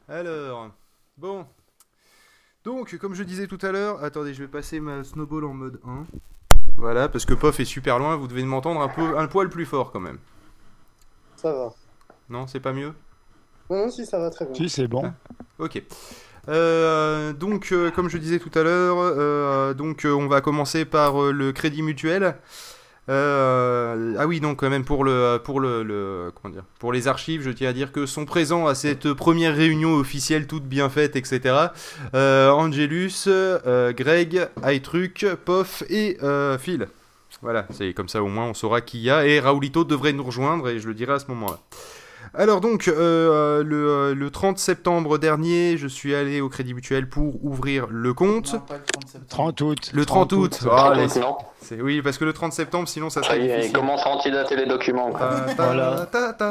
Alors, bon. Donc, comme je disais tout à l'heure, attendez, je vais passer ma snowball en mode 1. Voilà, parce que Pof est super loin, vous devez m'entendre un poil plus fort quand même. Ça va. Non, c'est pas mieux? Non, non, si, ça va très bien. Si, c'est bon. Ok. Donc, comme je disais tout à l'heure, on va commencer par le Crédit Mutuel. Ah oui, donc quand même comment dire, pour les archives, je tiens à dire que sont présents à cette première réunion officielle, toute bien faite, etc. Angelus, Greg, iTruc, Pof et Phil. Voilà, c'est comme ça au moins on saura qui y a, et Raoulito devrait nous rejoindre et je le dirai à ce moment-là. Alors donc, le 30 septembre dernier, je suis allé au Crédit Mutuel pour ouvrir le compte. Non, pas le 30 septembre. 30 août. Le 30 août. Ah, allez, non. oui, parce que le 30 septembre, sinon ça Ça serait y est, il difficile. commence à antidater les documents. Quoi. Voilà.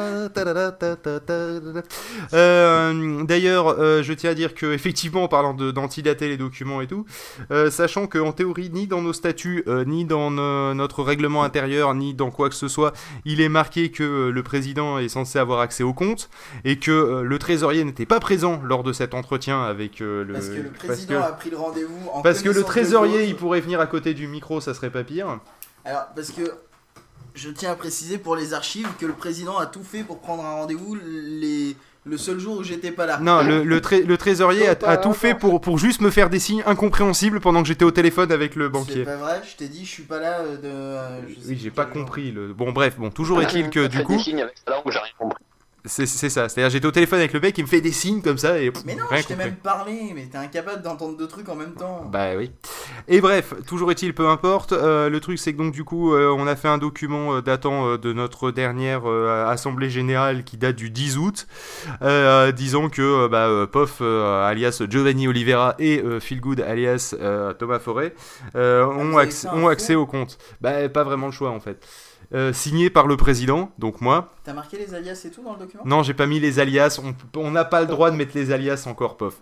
D'ailleurs, je tiens à dire que effectivement, en parlant d'antidater les documents et tout, sachant qu'en théorie, ni dans nos statuts, ni dans notre règlement intérieur, ni dans quoi que ce soit, il est marqué que le président est censé avoir accès au compte et que le trésorier n'était pas présent lors de cet entretien avec le. Parce que le président a pris le rendez-vous en Parce que le connaissance de trésorier, cause. il pourrait venir à côté du micro, ça serait pas pire. Alors, parce que je tiens à préciser pour les archives que le président a tout fait pour prendre un rendez-vous le seul jour où j'étais pas là. Non, le trésorier a tout fait pour juste me faire des signes incompréhensibles pendant que j'étais au téléphone avec le C'est banquier. pas vrai, je t'ai dit, je suis pas là je sais Oui, plus j'ai pas quel jour. compris. Bon, bref, toujours est-il que du Faites coup, des signes avec sa langue, j'ai rien compris. c'est ça. C'est-à-dire, j'étais au téléphone avec le mec, il me fait des signes comme ça et Mais non, rien je t'ai compris. même parlé, mais t'es incapable d'entendre deux trucs en même temps. Bah oui. Et bref, toujours est-il, peu importe. Le truc, c'est que donc du coup, on a fait un document datant de notre dernière assemblée générale qui date du 10 août, disant que Pof, alias Giovanni Oliveira, et Feelgood, alias Thomas Forêt, ont vous avez fait un accès faux au compte. Bah, pas vraiment le choix en fait. Signé par le président, donc moi. T'as marqué les alias et tout dans le document? Non, j'ai pas mis les alias. On n'a pas le droit de mettre les alias encore, Pof.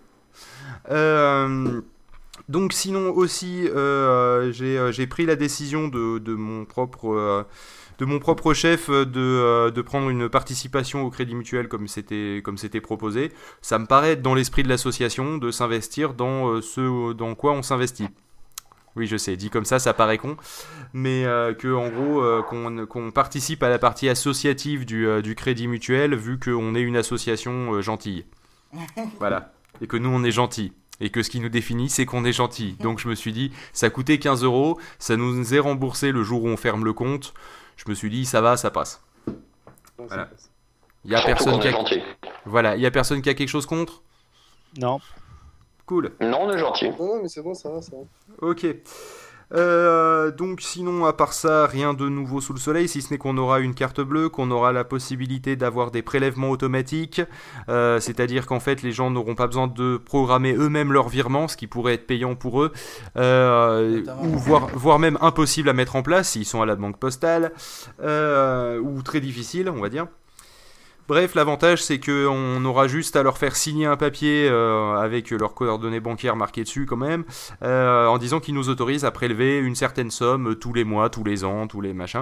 Donc sinon aussi, j'ai pris la décision de mon propre chef de prendre une participation au Crédit Mutuel comme c'était proposé. Ça me paraît être dans l'esprit de l'association de s'investir dans ce dans quoi on s'investit. Oui, je sais, dit comme ça paraît con, mais que en gros qu'on participe à la partie associative du Crédit Mutuel vu qu'on est une association gentille. Voilà, et que nous on est gentils. Et que ce qui nous définit, c'est qu'on est gentil. Donc je me suis dit, ça coûtait 15 €, ça nous est remboursé le jour où on ferme le compte. Je me suis dit, ça va, ça passe. Non, Voilà. c'est- Il y a Surtout personne qu'on qui est a... gentil. Voilà, il y a personne qui a quelque chose contre. Non. Cool. Non, on est gentil. Non, non, mais c'est bon, ça va, ça va. Ok. Donc sinon, à part ça, rien de nouveau sous le soleil, si ce n'est qu'on aura une carte bleue, qu'on aura la possibilité d'avoir des prélèvements automatiques, c'est-à-dire qu'en fait les gens n'auront pas besoin de programmer eux-mêmes leur virement, ce qui pourrait être payant pour eux, Notamment. ou voire même impossible à mettre en place s'ils sont à la banque postale, ou très difficile, on va dire. Bref, l'avantage c'est qu'on aura juste à leur faire signer un papier avec leurs coordonnées bancaires marquées dessus quand même, en disant qu'ils nous autorisent à prélever une certaine somme tous les mois, tous les ans, tous les machins.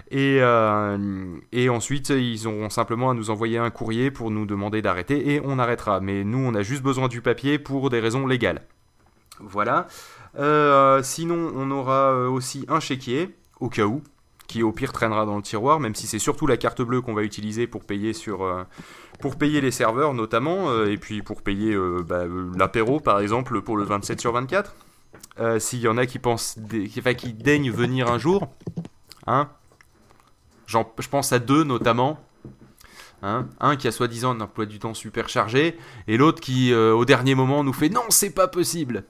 Et ensuite, ils auront simplement à nous envoyer un courrier pour nous demander d'arrêter et on arrêtera. Mais nous, on a juste besoin du papier pour des raisons légales. Voilà. Sinon, on aura aussi un chéquier, au cas où, qui au pire traînera dans le tiroir, même si c'est surtout la carte bleue qu'on va utiliser pour payer pour payer les serveurs notamment, et puis pour payer l'apéro par exemple pour le 27/24. S'il y en a qui qui daignent venir un jour, hein, je pense à deux notamment. Hein, un qui a soi-disant un emploi du temps super chargé, et l'autre qui au dernier moment nous fait non, c'est pas possible.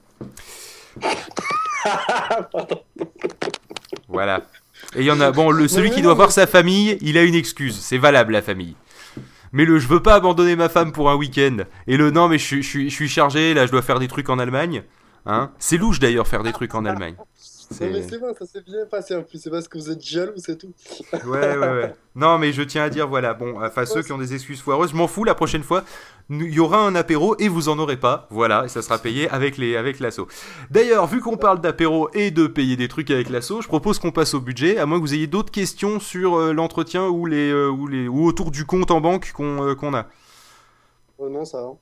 Voilà. Et il y en a, celui qui doit voir sa famille, il a une excuse, c'est valable la famille. Mais je veux pas abandonner ma femme pour un week-end. Et non, mais je suis chargé, là je dois faire des trucs en Allemagne. Hein, c'est louche d'ailleurs faire des trucs en Allemagne. Non, mais c'est bon, ça s'est bien passé en plus. C'est parce que vous êtes jaloux, c'est tout. Ouais. Non, mais je tiens à dire, voilà, enfin ceux qui ont des excuses foireuses, je m'en fous, la prochaine fois, il y aura un apéro et vous en aurez pas, voilà, et ça sera payé avec l'asso. D'ailleurs, vu qu'on parle d'apéro et de payer des trucs avec l'asso, je propose qu'on passe au budget, à moins que vous ayez d'autres questions sur l'entretien ou autour du compte en banque qu'on a. Oh non, ça va.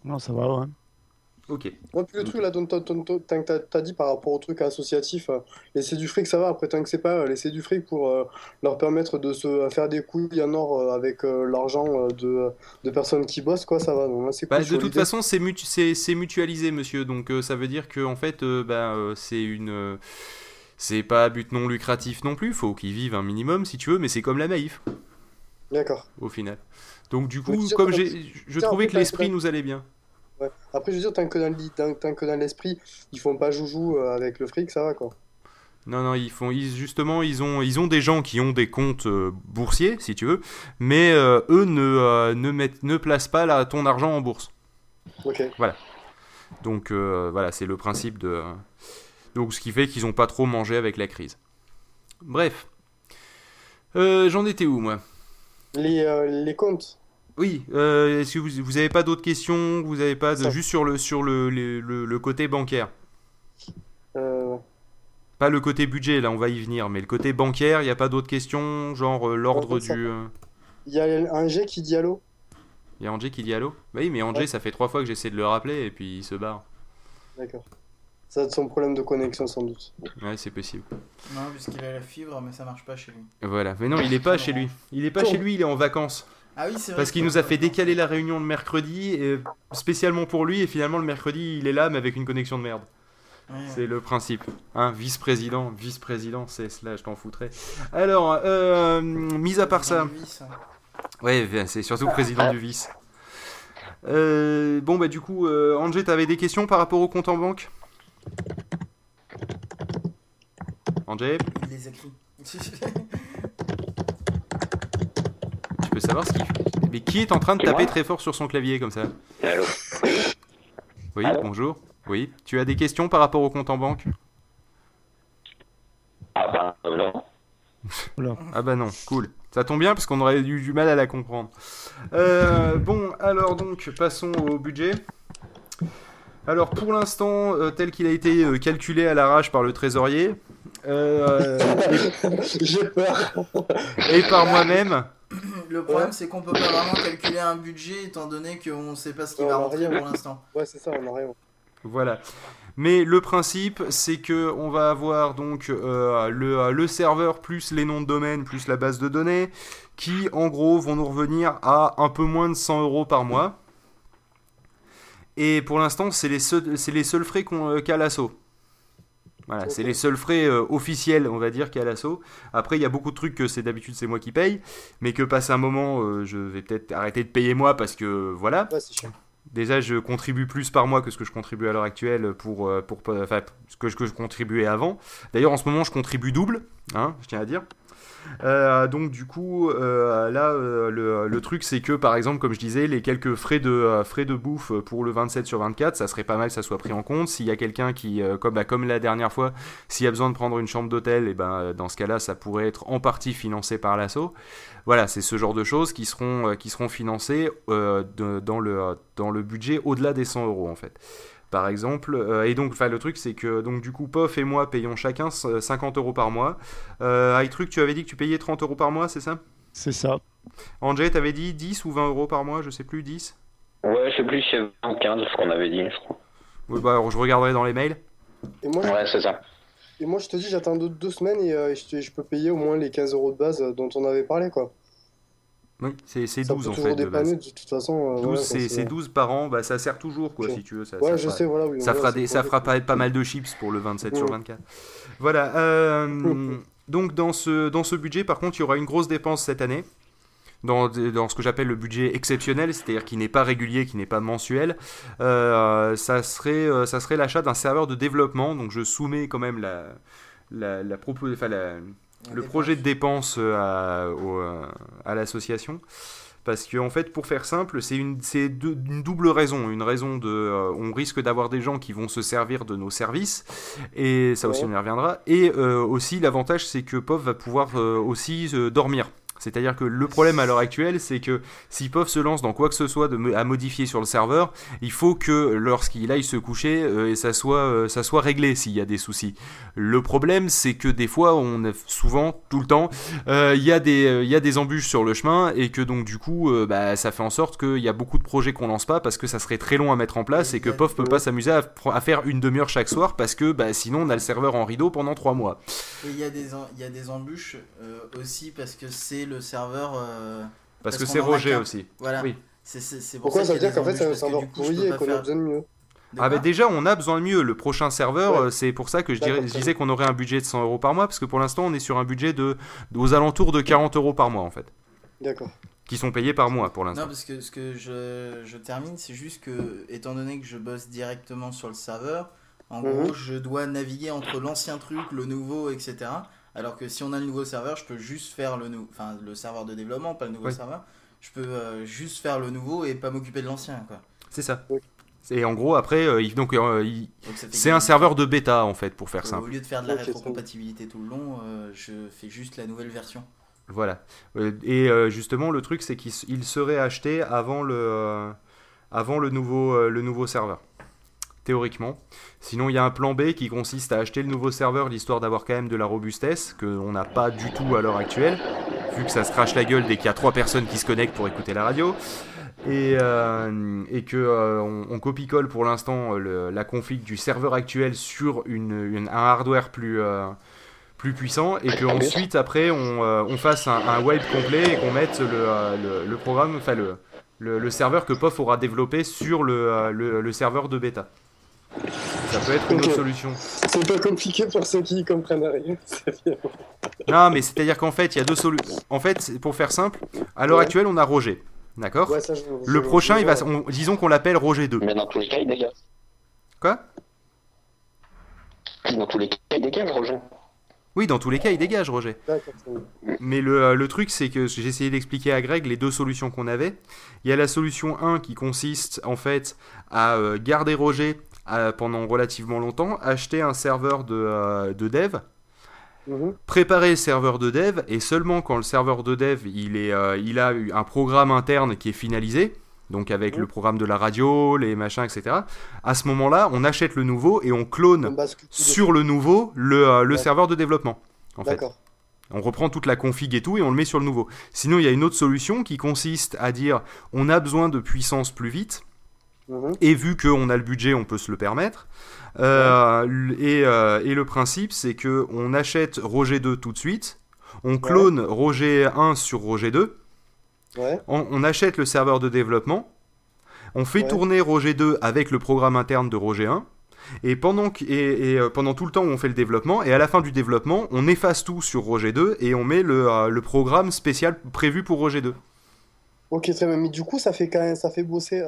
Non, ça va, ouais. Ok. Moi, puis le truc là, dont t'as dit par rapport au truc associatif, laisser du fric, ça va. Après, tant que c'est pas laisser du fric pour leur permettre de se faire des couilles en or avec l'argent de personnes qui bossent, quoi, ça va. Donc là, c'est Bah, cool de sur toute l'idée. façon, c'est mutualisé, monsieur. Donc ça veut dire que en fait, c'est c'est pas à but non lucratif non plus. Faut qu'ils vivent un minimum, si tu veux, mais c'est comme la Maïf, D'accord. au final. Donc du Mais coup, tiens, comme tiens, je tiens, trouvais après, que l'esprit nous allait bien. ouais. Après, je veux dire, tant que dans l'esprit, ils font pas joujou avec le fric, ça va, quoi. Non, non, justement, ils ont des gens qui ont des comptes boursiers, si tu veux, mais eux ne placent pas ton argent en bourse. Ok. Donc voilà, c'est le principe de. Donc ce qui fait qu'ils n'ont pas trop mangé avec la crise. Bref. J'en étais où, moi? Les comptes. Oui, est-ce que vous avez pas d'autres questions? Vous avez pas de. Ça. Juste sur le côté bancaire. Euh, Pas le côté budget, là, on va y venir, mais le côté bancaire, il n'y a pas d'autres questions? Genre l'ordre ça. du. Il y a un G qui dit allô. Il y a Angé qui dit allô? Bah oui, mais Angé, Ouais. ça fait 3 fois que j'essaie de le rappeler et puis il se barre. D'accord. Ça va être son problème de connexion, sans doute. Ouais, c'est possible. Non, puisqu'il a la fibre, mais ça marche pas chez lui. Voilà. Mais non, il est pas chez lui. Il est pas chez lui, il est en vacances. Ah oui, c'est vrai. Parce qu'il nous a fait décaler la réunion de mercredi, spécialement pour lui, et finalement le mercredi, il est là, mais avec une connexion de merde. Ouais, C'est le principe. Hein, vice-président, c'est cela, je t'en foutrais. Alors, mis à part ça. Président du vice, hein. Ouais, c'est surtout président du vice. Bon, bah du coup, Angé, t'avais des questions par rapport au compte en banque? Angé, Il les écrit. tu peux savoir ce qu'il fait. Mais qui est en train de C'est taper moi très fort sur son clavier comme ça? Allô. Oui, Allô bonjour. Oui, tu as des questions par rapport au compte en banque? Ah ben non. Voilà. Ah bah non, cool. Ça tombe bien parce qu'on aurait eu du mal à la comprendre. Bon, alors donc, passons au budget. Alors pour l'instant, tel qu'il a été calculé à l'arrache par le trésorier J'ai peur. et par moi-même, Le problème, c'est qu'on peut pas vraiment calculer un budget étant donné qu'on sait pas ce qui Non, va on a rentrer rien. pour l'instant. Ouais, c'est ça, on a rien. voilà. Mais le principe, c'est que on va avoir donc le serveur plus les noms de domaine plus la base de données, qui en gros vont nous revenir à un peu moins de 100 € par mois. Et pour l'instant, c'est les seuls frais qu'a l'assaut. Voilà, c'est Ok. les seuls frais officiels, on va dire, qu'a l'assaut. Après, il y a beaucoup de trucs que d'habitude c'est moi qui paye, mais que passe un moment, je vais peut-être arrêter de payer moi parce que voilà. Ouais, c'est chiant. Déjà, je contribue plus par mois que ce que je contribue à l'heure actuelle enfin, ce que je contribuais avant. D'ailleurs, en ce moment, je contribue double, hein, je tiens à dire. Donc du coup, là, le truc, c'est que par exemple, comme je disais, les quelques frais de bouffe pour le 27 sur 24, ça serait pas mal que ça soit pris en compte. S'il y a quelqu'un qui, comme la dernière fois, s'il y a besoin de prendre une chambre d'hôtel, et ben dans ce cas-là, ça pourrait être en partie financé par l'assaut. Voilà, c'est ce genre de choses qui seront financées dans le budget au-delà des 100 € en fait. Par exemple, et donc le truc c'est que donc du coup Pof et moi payons chacun 50 € par mois. iTruc, tu avais dit que tu payais 30 € par mois, c'est ça? C'est ça. Angé, t'avais dit 10 ou 20 € par mois, je sais plus, 10? Ouais, je sais plus si c'est 20 ou 15 ce qu'on avait dit, je crois. Oui, bah alors, je regarderai dans les mails. Et moi, Ouais, c'est ça. je te dis, j'attends 2 semaines et je peux payer au moins les 15 € de base dont on avait parlé, quoi. Oui, c'est Ça 12 peut en toujours fait de base. dépanner, de toute façon. 12, voilà, c'est 12 par an, bah ça sert toujours quoi Ok. si tu veux. Ouais, je sais, voilà. Oui, Ça voilà, fera pas mal de chips pour le 27 sur Mm. 24. Voilà. Donc dans ce budget, par contre, il y aura une grosse dépense cette année. Dans ce que j'appelle le budget exceptionnel, c'est-à-dire qui n'est pas régulier, qui n'est pas mensuel, ça serait l'achat d'un serveur de développement. Donc je soumets quand même le projet de dépense à l'association. Parce que en fait, pour faire simple, c'est une double raison. Une raison on risque d'avoir des gens qui vont se servir de nos services, et ça aussi Ouais. on y reviendra. Et aussi l'avantage, c'est que POV va pouvoir aussi dormir. C'est-à-dire que le problème à l'heure actuelle, c'est que si POF se lance dans quoi que ce soit à modifier sur le serveur, il faut que lorsqu'il aille se coucher, ça soit réglé s'il y a des soucis. Le problème, c'est que des fois, souvent, tout le temps, il y a des embûches sur le chemin et que donc du coup, ça fait en sorte qu'il y a beaucoup de projets qu'on lance pas parce que ça serait très long à mettre en place et que POF peut pas s'amuser à faire une demi-heure chaque soir parce que sinon on a le serveur en rideau pendant 3 mois. Et il y a des embûches aussi parce que c'est le serveur. Parce que c'est Roger aussi. Voilà. Oui. C'est pour Pourquoi ça veut dire qu'en fait c'est un embûches, parce que serveur du coup, je pourri peux et pas qu'on a faire- besoin de mieux? Déjà on a besoin de mieux. Le prochain serveur, Ouais. c'est pour ça que je D'accord, disais qu'on aurait un budget de 100 € par mois parce que pour l'instant on est sur un budget aux alentours de 40 € par mois en fait. D'accord. Qui sont payés par mois pour l'instant. Non, parce que ce que je termine, c'est juste que, étant donné que je bosse directement sur le serveur, en gros, je dois naviguer entre l'ancien truc, le nouveau, etc. Alors que si on a le nouveau serveur, je peux juste faire le serveur de développement, pas le nouveau serveur. Je peux juste faire le nouveau et pas m'occuper de l'ancien, quoi. C'est ça. Oui. Et en gros après, Donc, ça fait c'est que- un serveur de bêta en fait pour faire Au simple. lieu de faire de la Ok, rétrocompatibilité tout le long, je fais juste la nouvelle version. Voilà. Justement le truc c'est qu'il serait acheté avant le nouveau serveur. Théoriquement. Sinon, il y a un plan B qui consiste à acheter le nouveau serveur, l'histoire d'avoir quand même de la robustesse, qu'on n'a pas du tout à l'heure actuelle, vu que ça se crache la gueule dès qu'il y a 3 personnes qui se connectent pour écouter la radio. Et qu'on copie-colle pour l'instant la config du serveur actuel sur un hardware plus puissant, et qu'ensuite, après, on fasse un wipe complet et qu'on mette le programme, enfin le serveur que POF aura développé sur le serveur de bêta. Ça peut être une autre solution. C'est pas compliqué pour ceux qui comprennent rien. C'est bien. Non, mais c'est-à-dire qu'en fait, il y a deux solutions. En fait, pour faire simple, à l'heure actuelle, on a Roger. D'accord. Ouais, ça, Le prochain, disons qu'on l'appelle Roger 2. Mais dans tous les cas, il dégage. Quoi ? Dans tous les cas, il dégage, Roger. Oui, dans tous les cas, il dégage, Roger. D'accord, c'est bon. Mais le truc, c'est que j'ai essayé d'expliquer à Greg les deux solutions qu'on avait. Il y a la solution 1 qui consiste en fait à garder Roger pendant relativement longtemps, acheter un serveur de dev, préparer le serveur de dev, et seulement quand le serveur de dev il a eu un programme interne qui est finalisé, donc avec le programme de la radio, les machins, etc. À ce moment-là, on achète le nouveau et on clone On bascule tout sur le nouveau le serveur de développement. En fait. D'accord. On reprend toute la config et tout et on le met sur le nouveau. Sinon, il y a une autre solution qui consiste à dire on a besoin de puissance plus vite. Et vu qu'on a le budget, on peut se le permettre. Et le principe, c'est qu'on achète Roger 2 tout de suite. On clone Roger 1 sur Roger 2. Ouais. On achète le serveur de développement. On fait tourner Roger 2 avec le programme interne de Roger 1. Et pendant tout le temps où on fait le développement, et à la fin du développement, on efface tout sur Roger 2 et on met le programme spécial prévu pour Roger 2. Ok, très bien. Mais du coup, ça fait bosser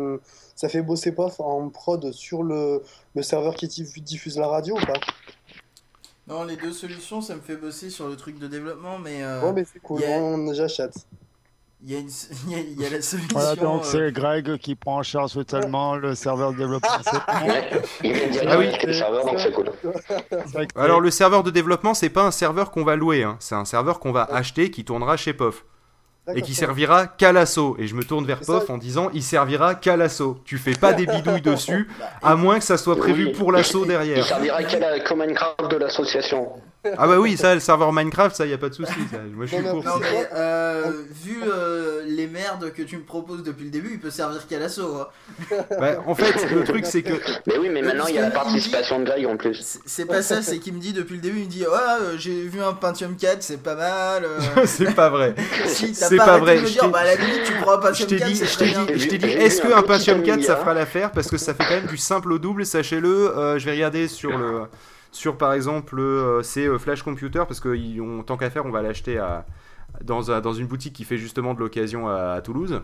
POF en prod sur le serveur qui diffuse la radio ou pas? Non, les deux solutions, ça me fait bosser sur le truc de développement, mais Ouais, mais c'est cool. J'achète. il y a la solution. Voilà, donc c'est Greg qui prend en charge totalement le serveur de développement. Il vient direct avec le serveur, donc c'est cool. Alors le serveur de développement, c'est pas un serveur qu'on va louer, hein. C'est un serveur qu'on va acheter qui tournera chez POF. Et qui servira qu'à l'assaut. Et je me tourne vers POF en disant il servira qu'à l'assaut. Tu fais pas des bidouilles dessus, à moins que ça soit prévu pour l'assaut Il derrière. servira qu'au Minecraft de l'association. Ah bah oui, ça, le serveur Minecraft, ça y a pas de souci. Moi je suis pour. Non, mais vu les merdes que tu me proposes depuis le début, il peut servir qu'à l'assaut. Hein. Bah, en fait, le truc c'est que. Mais oui, mais maintenant il y a la participation de Greg en plus. C'est pas ça, c'est qu'il me dit depuis le début, il me dit j'ai vu un Pentium 4, c'est pas mal. C'est pas vrai. Si, t'as C'est pas pas arrêté vrai. de me dire, à la limite, tu prends un Pentium 4, c'est très bien. Je t'ai dit, est-ce qu'un Pentium 4 ça fera l'affaire? Parce que ça fait quand même du simple au double, sachez-le. Je vais regarder sur par exemple c'est Flash Computer, parce que tant qu'à faire on va l'acheter dans une boutique qui fait justement de l'occasion à Toulouse.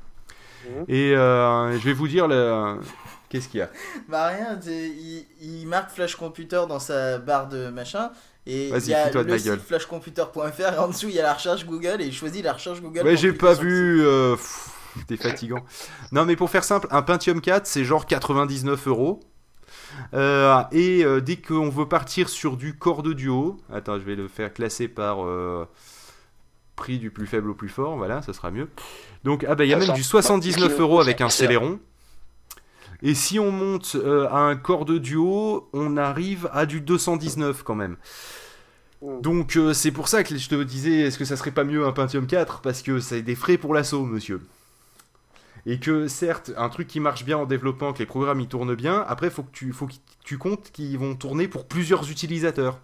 Et je vais vous dire qu'est-ce qu'il y a. Bah rien, il marque Flash Computer dans sa barre de machin. Et Vas-y, il y a fous-toi de le ma gueule. site flashcomputer.fr et en dessous il y a la recherche Google et il choisit la recherche Google. Ouais, pour j'ai cliquer pas sur le vu. T'es fatigant. Non, mais pour faire simple, un Pentium 4 c'est genre 99 €. Dès qu'on veut partir sur du corps de duo, attends, je vais le faire classer par prix du plus faible au plus fort, voilà, ça sera mieux. Donc, il y a même du 79 kilos, € avec un c'est Celeron. Et si on monte à un corps de duo, on arrive à du 219 quand même. Donc c'est pour ça que je te disais, est-ce que ça serait pas mieux un Pentium 4 ? Parce que c'est des frais pour l'assaut, monsieur. Et que certes, un truc qui marche bien en développement, que les programmes y tournent bien, après faut que tu comptes qu'ils vont tourner pour plusieurs utilisateurs.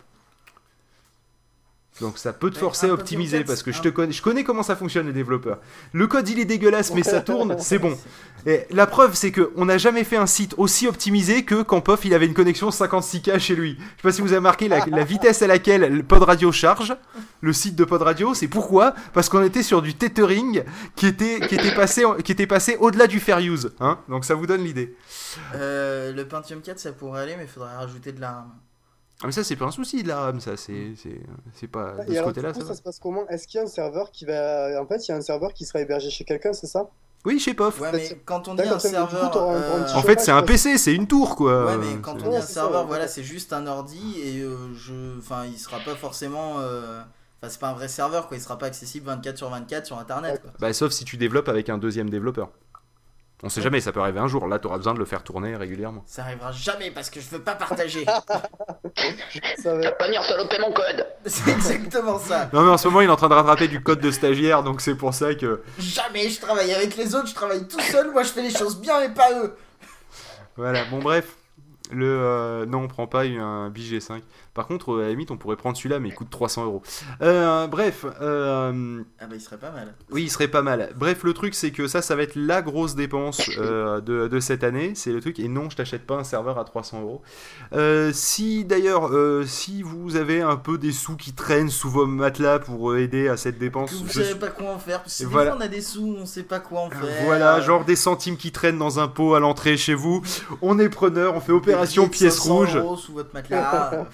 Donc ça peut te forcer à optimiser, parce que je connais comment ça fonctionne les développeurs. Le code il est dégueulasse mais ça tourne, c'est bon. Et la preuve c'est qu'on n'a jamais fait un site aussi optimisé que quand Pof il avait une connexion 56K chez lui. Je sais pas si vous avez marqué la vitesse à laquelle le Pod Radio charge, le site de Pod Radio, c'est pourquoi ? Parce qu'on était sur du tethering qui était passé au-delà du fair use. Hein, donc ça vous donne l'idée. Le Pentium 4 ça pourrait aller mais il faudrait rajouter de la RAM. Ah mais ça c'est pas un souci de la RAM, ça c'est pas de Et ce alors, côté-là. du coup, ça se passe comment? Est-ce qu'il y a un serveur qui va. En fait, il y a un serveur qui sera hébergé chez quelqu'un, c'est ça? Oui, chez Pof. Ouais, mais quand on dit D'accord, un du coup, serveur. t'auras un petit En fait, c'est un chauffage, PC, c'est une tour quoi. Ouais, mais quand on dit Ouais, un c'est ça, serveur, ouais. voilà, c'est juste un ordi et il sera pas forcément. Enfin, c'est pas un vrai serveur quoi, il sera pas accessible 24/24 sur internet quoi. Bah, sauf si tu développes avec un deuxième développeur. On sait jamais, ça peut arriver un jour. Là, t'auras besoin de le faire tourner régulièrement. Ça arrivera jamais parce que je veux pas partager. Ça va T'as être- pas venir saloper mon code. C'est exactement ça. Non, mais en ce moment, il est en train de rattraper du code de stagiaire, donc c'est pour ça que. Jamais je travaille avec les autres, je travaille tout seul, moi je fais les choses bien mais pas eux. Voilà, bon, bref. Non, on prend pas un BG5. Par contre, à la limite, on pourrait prendre celui-là, mais il coûte 300 €. Bref. Ah bah il serait pas mal. Oui, il serait pas mal. Bref, le truc, c'est que ça va être la grosse dépense de cette année. C'est le truc. Et non, je t'achète pas un serveur à 300 €. Si d'ailleurs, si vous avez un peu des sous qui traînent sous vos matelas pour aider à cette dépense, Que vous savez pas quoi en faire, parce que Voilà. des fois on a des sous, on sait pas quoi en faire. voilà, genre des centimes qui traînent dans un pot à l'entrée chez vous. On est preneur, on fait opération pièce rouge. 500 € sous votre matelas.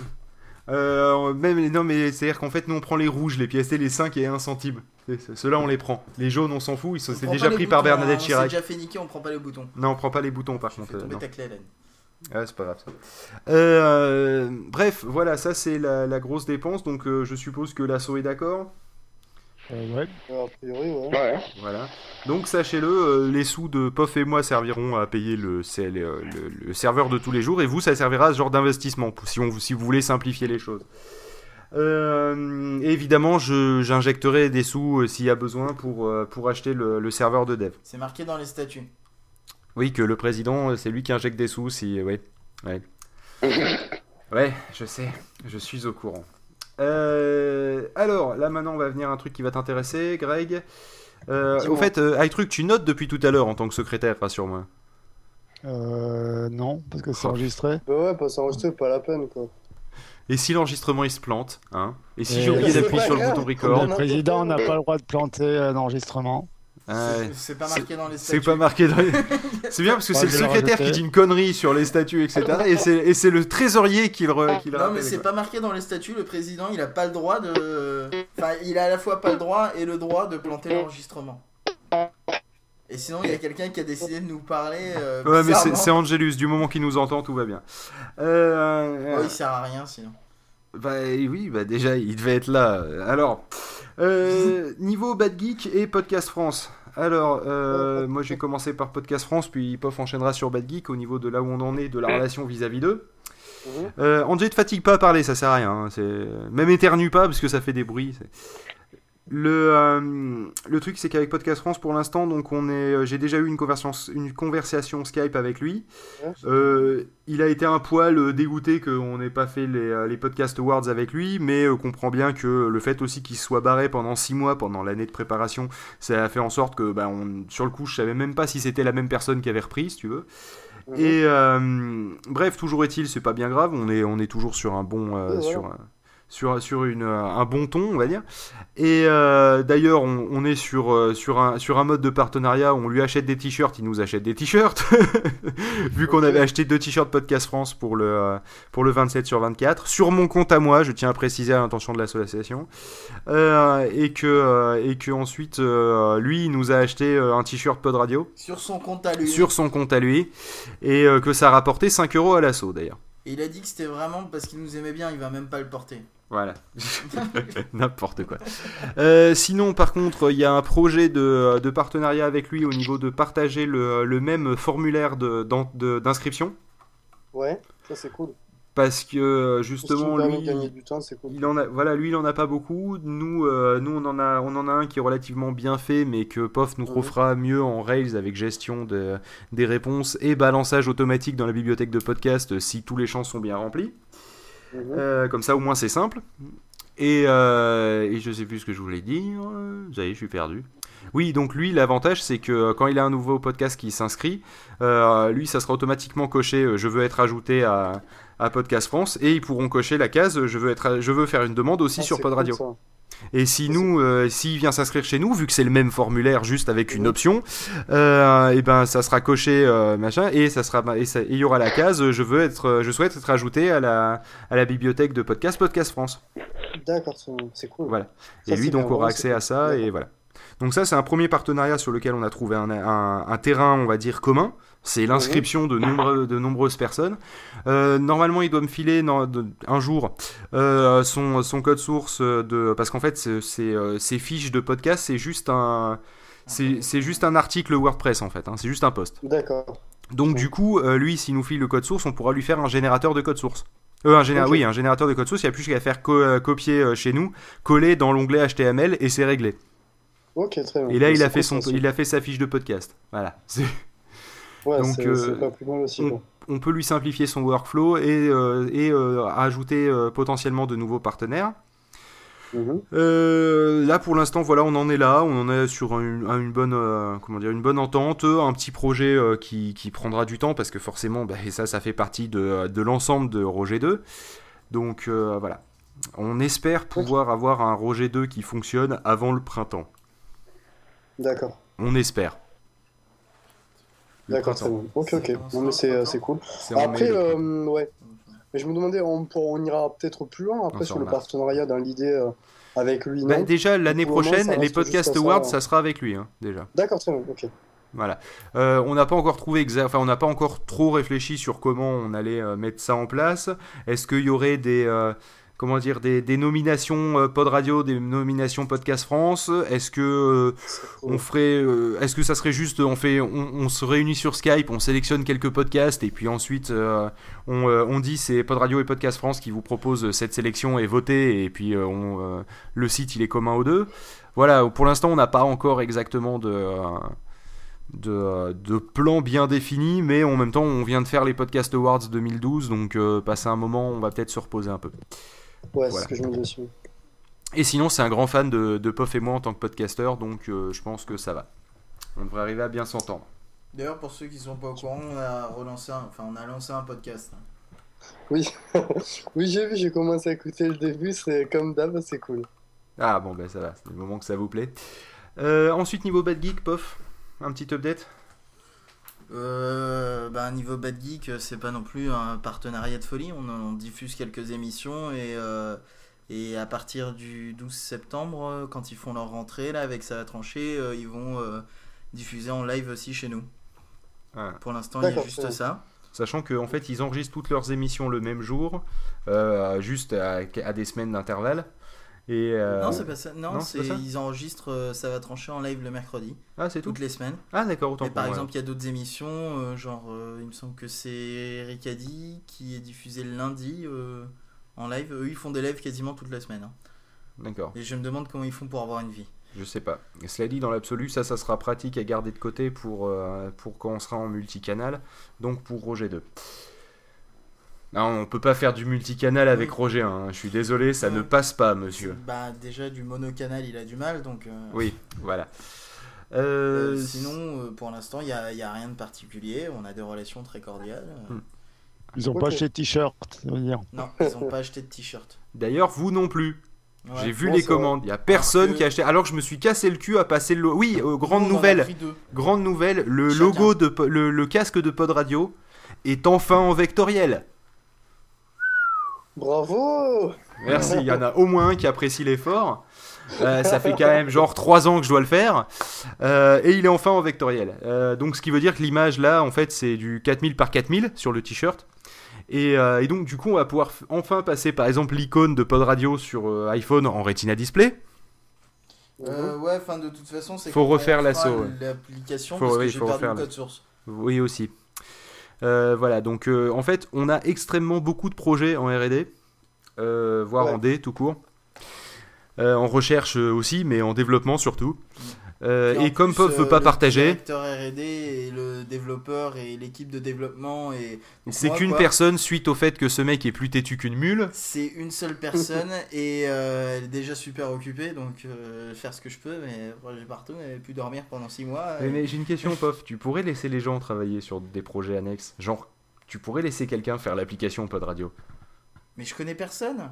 Non, mais c'est-à-dire qu'en fait, nous on prend les rouges, les pièces, les 5 et 1 centime. Ceux-là, on les prend. Les jaunes, on s'en fout, On c'est prend déjà pas les pris par boutons, Bernadette On Chirac. s'est déjà fait niquer, on prend pas les boutons. Non, on prend pas les boutons par Je contre. fais tomber Non. ta clé Hélène. Ah, c'est pas grave ça. Bref, voilà, ça c'est la grosse dépense. Donc je suppose que l'assaut est d'accord. Ouais. A priori, ouais. Ouais. Voilà. Donc sachez-le, les sous de Pof et moi serviront à payer le serveur de tous les jours. Et vous, ça servira à ce genre d'investissement, si vous voulez simplifier les choses. Et évidemment, j'injecterai des sous s'il y a besoin pour acheter le serveur de dev. C'est marqué dans les statuts. Oui, que le président, c'est lui qui injecte des sous. Ouais. Ouais, je sais, je suis au courant. Alors, là maintenant, on va venir à un truc qui va t'intéresser, Greg. Au fait, iTruc, tu notes depuis tout à l'heure en tant que secrétaire, rassure-moi. Non, parce que c'est enregistré. Bah ouais, pas s'enregistrer, pas la peine, quoi. Et si l'enregistrement il se plante, hein? Et si Et j'ai oublié c'est d'appuyer pas sur le grave. bouton Le record? Non, président n'a pas le droit de planter un enregistrement. Ouais. C'est pas marqué dans les statuts. C'est pas marqué dans les... C'est bien parce que Bah, c'est le je vais le secrétaire qui rajouter. dit une connerie sur les statuts, etc. et c'est le trésorier qui le Non rappelle. mais c'est pas marqué dans les statuts, le président il a pas le droit de... Enfin il a à la fois pas le droit et le droit de planter l'enregistrement. Et sinon il y a quelqu'un qui a décidé de nous parler... Ouais, mais bizarrement. c'est Angelus, du moment qu'il nous entend, tout va bien. Oh, il sert à rien sinon. Bah oui, bah déjà, il devait être là. Alors, niveau Bad Geek et Podcast France. Alors, moi j'ai commencé par Podcast France, puis Pof enchaînera sur Bad Geek au niveau de là où on en est, de la relation vis-à-vis d'eux. André, te fatigue pas à parler, ça sert à rien. Hein, même éternue pas, parce que ça fait des bruits. Le truc, c'est qu'avec Podcast France, pour l'instant, donc j'ai déjà eu une conversation Skype avec lui. Il a été un poil dégoûté qu'on n'ait pas fait les Podcast Awards avec lui, mais comprend bien que le fait aussi qu'il soit barré pendant 6 mois, pendant l'année de préparation, ça a fait en sorte que, sur le coup, je savais même pas si c'était la même personne qui avait repris, si tu veux. Et bref, toujours est-il, c'est pas bien grave, on est toujours sur un bon... sur un bon ton, on va dire. Et d'ailleurs, on est sur un mode de partenariat où on lui achète des t-shirts, il nous achète des t-shirts. Vu qu'on avait acheté 2 t-shirts Podcast France pour le 27/24. Sur mon compte à moi, je tiens à préciser à l'intention de l'association. Et que ensuite, lui, il nous a acheté un t-shirt Pod Radio. Sur son compte à lui. Sur son compte à lui. Et que ça a rapporté 5 € à l'assaut, d'ailleurs. Et il a dit que c'était vraiment parce qu'il nous aimait bien, il va même pas le porter. Voilà. N'importe quoi. Sinon, par contre, il y a un projet de partenariat avec lui au niveau de partager le même formulaire d'inscription. Ouais, ça c'est cool. Parce que Ce qui justement, nous permet lui, de gagner du temps, c'est cool. il en a pas beaucoup. Nous, on en a un qui est relativement bien fait, mais que POF nous refera mieux en Rails avec gestion des réponses et balançage automatique dans la bibliothèque de podcast si tous les champs sont bien remplis. Comme ça, au moins, c'est simple. Et je sais plus ce que je voulais dire. Ça y est, je suis perdu. Oui, donc lui, l'avantage, c'est que quand il a un nouveau podcast qui s'inscrit, lui, ça sera automatiquement coché. Je veux être ajouté à Podcast France, et ils pourront cocher la case. Je veux faire une demande aussi sur Pod Radio. Cool, et si s'il vient s'inscrire chez nous, vu que c'est le même formulaire juste avec une option, et ben ça sera coché machin, et il y aura la case. Je souhaite être ajouté à la bibliothèque de Podcast France. D'accord, c'est cool. Voilà. Et lui donc aura accès à ça, et voilà. Donc ça, c'est un premier partenariat sur lequel on a trouvé un terrain, on va dire, commun. C'est l'inscription de nombreuses personnes. Normalement, il doit me filer un jour son code source parce qu'en fait, ces fiches de podcast, c'est juste un article WordPress en fait. Hein, c'est juste un post. D'accord. Donc du coup, lui, s'il nous file le code source, on pourra lui faire un générateur de code source. Un générateur de code source. Il n'y a plus qu'à faire copier chez nous, coller dans l'onglet HTML et c'est réglé. Ok, très bien. Et là, il a fait sa fiche de podcast. Voilà. Ouais, donc, c'est pas plus mal aussi. On peut lui simplifier son workflow et ajouter potentiellement de nouveaux partenaires. Là, pour l'instant, voilà, on en est là. On en est sur une bonne entente, un petit projet qui prendra du temps parce que forcément, et ça fait partie de l'ensemble de Roger 2. Donc voilà. On espère pouvoir avoir un Roger 2 qui fonctionne avant le printemps. D'accord. On espère. D'accord, très bien. Ok. Non, mais c'est cool. Après, ouais. Mais je me demandais, on ira peut-être plus loin après sur le partenariat dans l'idée avec lui. Non déjà, l'année prochaine, les Podcast Awards, ça sera avec lui, hein, déjà. D'accord, très bien, ok. Voilà. On n'a pas encore on n'a pas encore trop réfléchi sur comment on allait mettre ça en place. Est-ce qu'il y aurait des nominations Pod Radio, des nominations Podcast France? Est-ce que est-ce que ça serait juste, on se réunit sur Skype, on sélectionne quelques podcasts et puis ensuite on dit c'est Pod Radio et Podcast France qui vous proposent cette sélection et votez, et puis le site il est commun aux deux. Voilà, pour l'instant on n'a pas encore exactement de plan bien défini, mais en même temps on vient de faire les Podcast Awards 2012, donc passé un moment on va peut-être se reposer un peu. Ouais, voilà. C'est ce que je me dis aussi. Et sinon, c'est un grand fan de Pof et moi en tant que podcasteur, donc je pense que ça va. On devrait arriver à bien s'entendre. D'ailleurs, pour ceux qui ne sont pas au courant, on a lancé un podcast. Oui, oui, j'ai vu, j'ai commencé à écouter le début, c'est comme d'hab, c'est cool. Ah bon, ça va, c'est le moment que ça vous plaît. Ensuite, niveau Bad Geek, Pof, un petit update. Niveau Bad Geek, c'est pas non plus un partenariat de folie. On diffuse quelques émissions et à partir du 12 septembre, quand ils font leur rentrée là avec Ça va trancher, ils vont diffuser en live aussi chez nous. Pour l'instant, il y a juste ça. Sachant qu'en fait, ils enregistrent toutes leurs émissions le même jour, juste à des semaines d'intervalle. Et non, c'est pas ça. Non, c'est pas ça. Ils enregistrent Ça va trancher en live le mercredi. Ah, c'est tout. Toutes les semaines. Ah, d'accord, autant. Et par exemple, il y a d'autres émissions, il me semble que c'est Ricadi qui est diffusé le lundi en live. Eux, ils font des lives quasiment toute la semaine. Hein. D'accord. Et je me demande comment ils font pour avoir une vie. Je sais pas. Cela dit, dans l'absolu, ça sera pratique à garder de côté pour quand on sera en multicanal. Donc pour Roger 2. Non, on peut pas faire du multicanal avec Roger 1, hein. Je suis désolé, ça ne passe pas, monsieur. Déjà, du monocanal, il a du mal, donc... Oui, voilà. Sinon, pour l'instant, il n'y a rien de particulier. On a des relations très cordiales. Ils n'ont pas acheté de t-shirt, ça veut dire. Non, ils n'ont pas acheté de t-shirt. D'ailleurs, vous non plus. Ouais. J'ai vu les commandes, il n'y a personne qui a acheté. Alors que je me suis cassé le cul à passer le... Oui, grande nouvelle, le logo, le casque de Pod Radio est enfin en vectoriel. Bravo! Merci, il y en a au moins un qui apprécie l'effort. Ça fait quand même genre 3 ans que je dois le faire. Et il est enfin en vectoriel. Donc ce qui veut dire que l'image là, en fait, c'est du 4000 par 4000 sur le t-shirt. Et donc du coup on va pouvoir enfin passer par exemple l'icône de Pod Radio sur iPhone en Retina Display. Ouais, enfin de toute façon, c'est faut quand refaire on l'assaut. fera Ouais. l'application Faut- parce que oui, j'ai faut perdu le refaire code source. Oui aussi. Voilà, donc en fait on a extrêmement beaucoup de projets en R&D, voire Ouais. en D tout court. En recherche aussi, mais en développement surtout. Puis en Et comme plus, Pop veut pas le partager, directeur R&D et le développeur et l'équipe de développement et donc c'est moi, qu'une quoi, personne suite au fait que ce mec est plus têtu qu'une mule. c'est une seule personne et elle est déjà super occupée, donc faire ce que je peux, mais projet partout, et plus dormir pendant 6 mois. Mais j'ai une question, Pof. Tu pourrais laisser les gens travailler sur des projets annexes? Genre, tu pourrais laisser quelqu'un faire l'application Pod Radio? Mais je connais personne.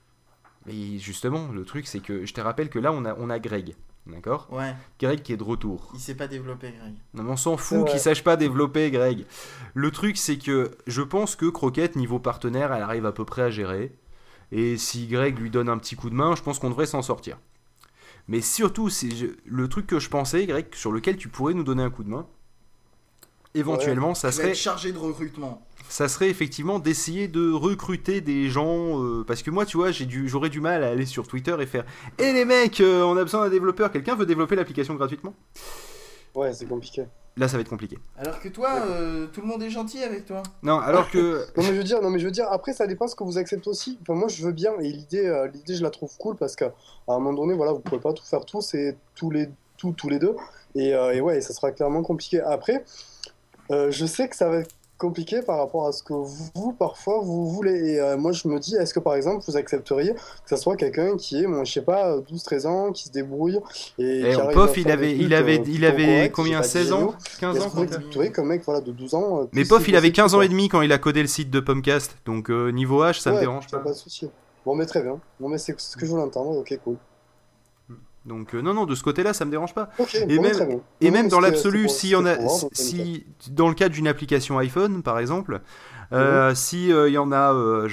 Et justement, le truc, c'est que je te rappelle que là, on a Greg. D'accord? Ouais, Greg qui est de retour. il sait pas développer, Greg. Non, mais on s'en fout Ouais. qu'il sache pas développer, Greg. Le truc, c'est que je pense que Croquette, niveau partenaire, elle arrive à peu près à gérer. Et si Greg lui donne un petit coup de main, je pense qu'on devrait s'en sortir. Mais surtout, le truc que je pensais, Greg, sur lequel tu pourrais nous donner un coup de main, éventuellement, ça Je vais serait, être chargé de recrutement. ça serait effectivement d'essayer de recruter des gens. Parce que moi, tu vois, j'aurais du mal à aller sur Twitter et faire Eh les mecs, on a besoin d'un développeur. Quelqu'un veut développer l'application gratuitement? Ouais, c'est compliqué. Là, ça va être compliqué. Alors que toi, tout le monde est gentil avec toi. Non, alors que. Non mais je veux dire, après ça dépend ce que vous acceptez aussi. Enfin, moi je veux bien et l'idée je la trouve cool parce qu'à un moment donné voilà vous pouvez pas tout faire tous et tous les deux et ouais ça sera clairement compliqué. Après je sais que ça va être compliqué par rapport à ce que vous parfois vous voulez et moi je me dis est-ce que par exemple vous accepteriez que ça soit quelqu'un qui est moi je sais pas 12-13 ans qui se débrouille et Eh, qui arrive Pof, à il faire des avait, trucs, il avait, qui il sont avait corrects, combien? qui sont pas 16 ans? géniaux. 15 Est-ce ans que vous quand même. accepteriez qu'un mec voilà de 12 ans Mais puisse Pof, il avait bosser 15 ans tout et demi quand il a codé le site de Pomcast. Donc niveau H, ça me Ouais, dérange y a pas. pas de souci. Bon, mais très bien. Bon, mais c'est ce que je voulais entendre. Ok, cool. Donc non, de ce côté-là, ça me dérange pas. Ok, Et bon, mais même, très bien. et Non, même mais dans c'était- l'absolu, c'était si on a, pour voir, donc, si dans le cadre d'une application iPhone, par exemple, si il y en a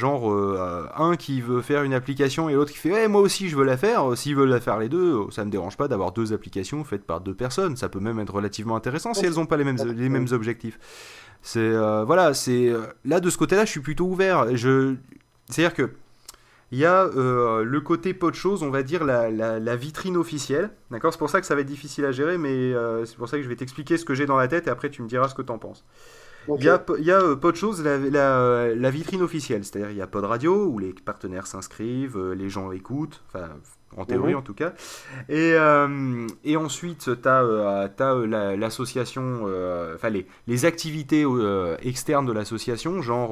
un qui veut faire une application et l'autre qui fait ouais, moi aussi je veux la faire, s'ils veulent la faire les deux, ça me dérange pas d'avoir deux applications faites par deux personnes. Ça peut même être relativement intéressant si elles n'ont pas les mêmes objectifs. C'est voilà, c'est là de ce côté-là, je suis plutôt ouvert. C'est-à-dire que il y a le côté peu de choses, on va dire la vitrine officielle. D'accord, c'est pour ça que ça va être difficile à gérer, mais c'est pour ça que je vais t'expliquer ce que j'ai dans la tête et après tu me diras ce que t'en penses. Ok. Il y a peu de choses, la vitrine officielle, c'est-à-dire il y a Pod Radio où les partenaires s'inscrivent, les gens écoutent, enfin en théorie en tout cas. Et ensuite tu as l'association, enfin les activités externes de l'association, genre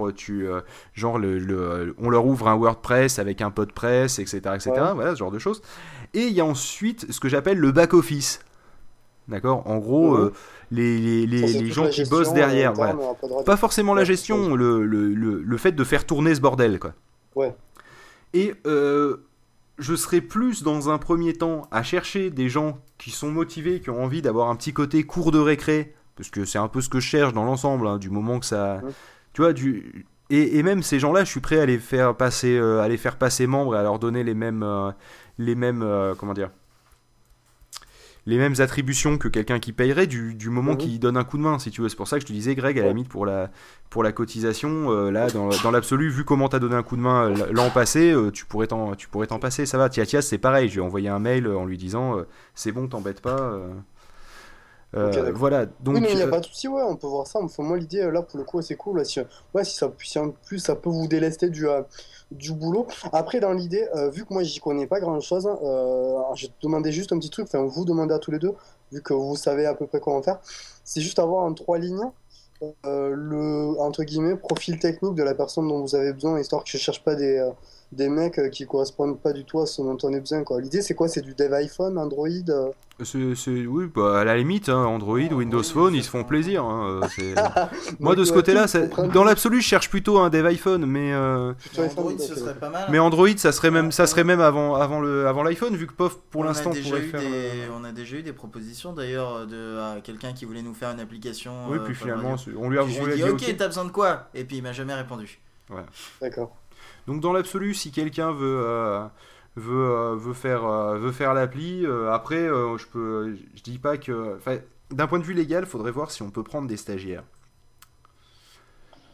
on leur ouvre un WordPress avec un PodPress, etc., etc. Ouais. Voilà ce genre de choses. Et il y a ensuite ce que j'appelle le back office. D'accord, en gros, Mhm. Ça, c'est les toute gens la qui gestion, bossent derrière, interne, voilà. un peu de radio. Pas forcément la Ouais, gestion, le fait de faire tourner ce bordel, quoi. Ouais. Et je serais plus dans un premier temps à chercher des gens qui sont motivés, qui ont envie d'avoir un petit côté cours de récré, parce que c'est un peu ce que je cherche dans l'ensemble, hein, du moment que ça... Ouais. Tu vois, et même ces gens-là, je suis prêt à les faire passer membres et à leur donner les mêmes comment dire, les mêmes attributions que quelqu'un qui payerait du moment Mhm. qu'il donne un coup de main, si tu veux. C'est pour ça que je te disais, Greg, à la Ouais. limite pour la cotisation, là dans l'absolu, vu comment t'as donné un coup de main l'an passé, tu pourrais t'en passer. Ça va. Tiatias, c'est pareil. Je lui ai envoyé un mail en lui disant c'est bon, t'embête pas. Ok, d'accord. Voilà. Donc Oui, non, il n'y a pas de souci, ouais, on peut voir ça. Enfin, moi, l'idée, là, pour le coup, c'est cool. Là, si en plus, ça peut vous délester du boulot. Après, dans l'idée, vu que moi, j'y connais pas grand-chose, alors, je vais te demander juste un petit truc, enfin, vous demandez à tous les deux, vu que vous savez à peu près comment faire. C'est juste avoir en 3 lignes entre guillemets, profil technique de la personne dont vous avez besoin, histoire que je cherche pas des mecs qui correspondent pas du tout à ce dont on a besoin, quoi. L'idée, c'est quoi? C'est du dev iPhone, Android oui, bah, à la limite, hein, Android, Ouais, Windows Android, Phone, ça ils se font prend- plaisir. Hein, moi, Donc, de ce côté-là, tout comprendre. dans l'absolu, je cherche plutôt un dev iPhone, mais Plutôt iPhone, Android, ce ok, serait pas mal. mais Android, ça serait même avant l'iPhone, vu que POF pour On a l'instant déjà pourrait eu faire. on a déjà eu des propositions d'ailleurs à quelqu'un qui voulait nous faire une application. Oui, puis Pod finalement, Radio. on lui a Puis je lui dit ai dit ok. ok, t'as besoin de quoi? Et puis il m'a jamais répondu. D'accord. Donc dans l'absolu, si quelqu'un veut faire l'appli, après, je dis pas que, enfin, d'un point de vue légal, faudrait voir si on peut prendre des stagiaires.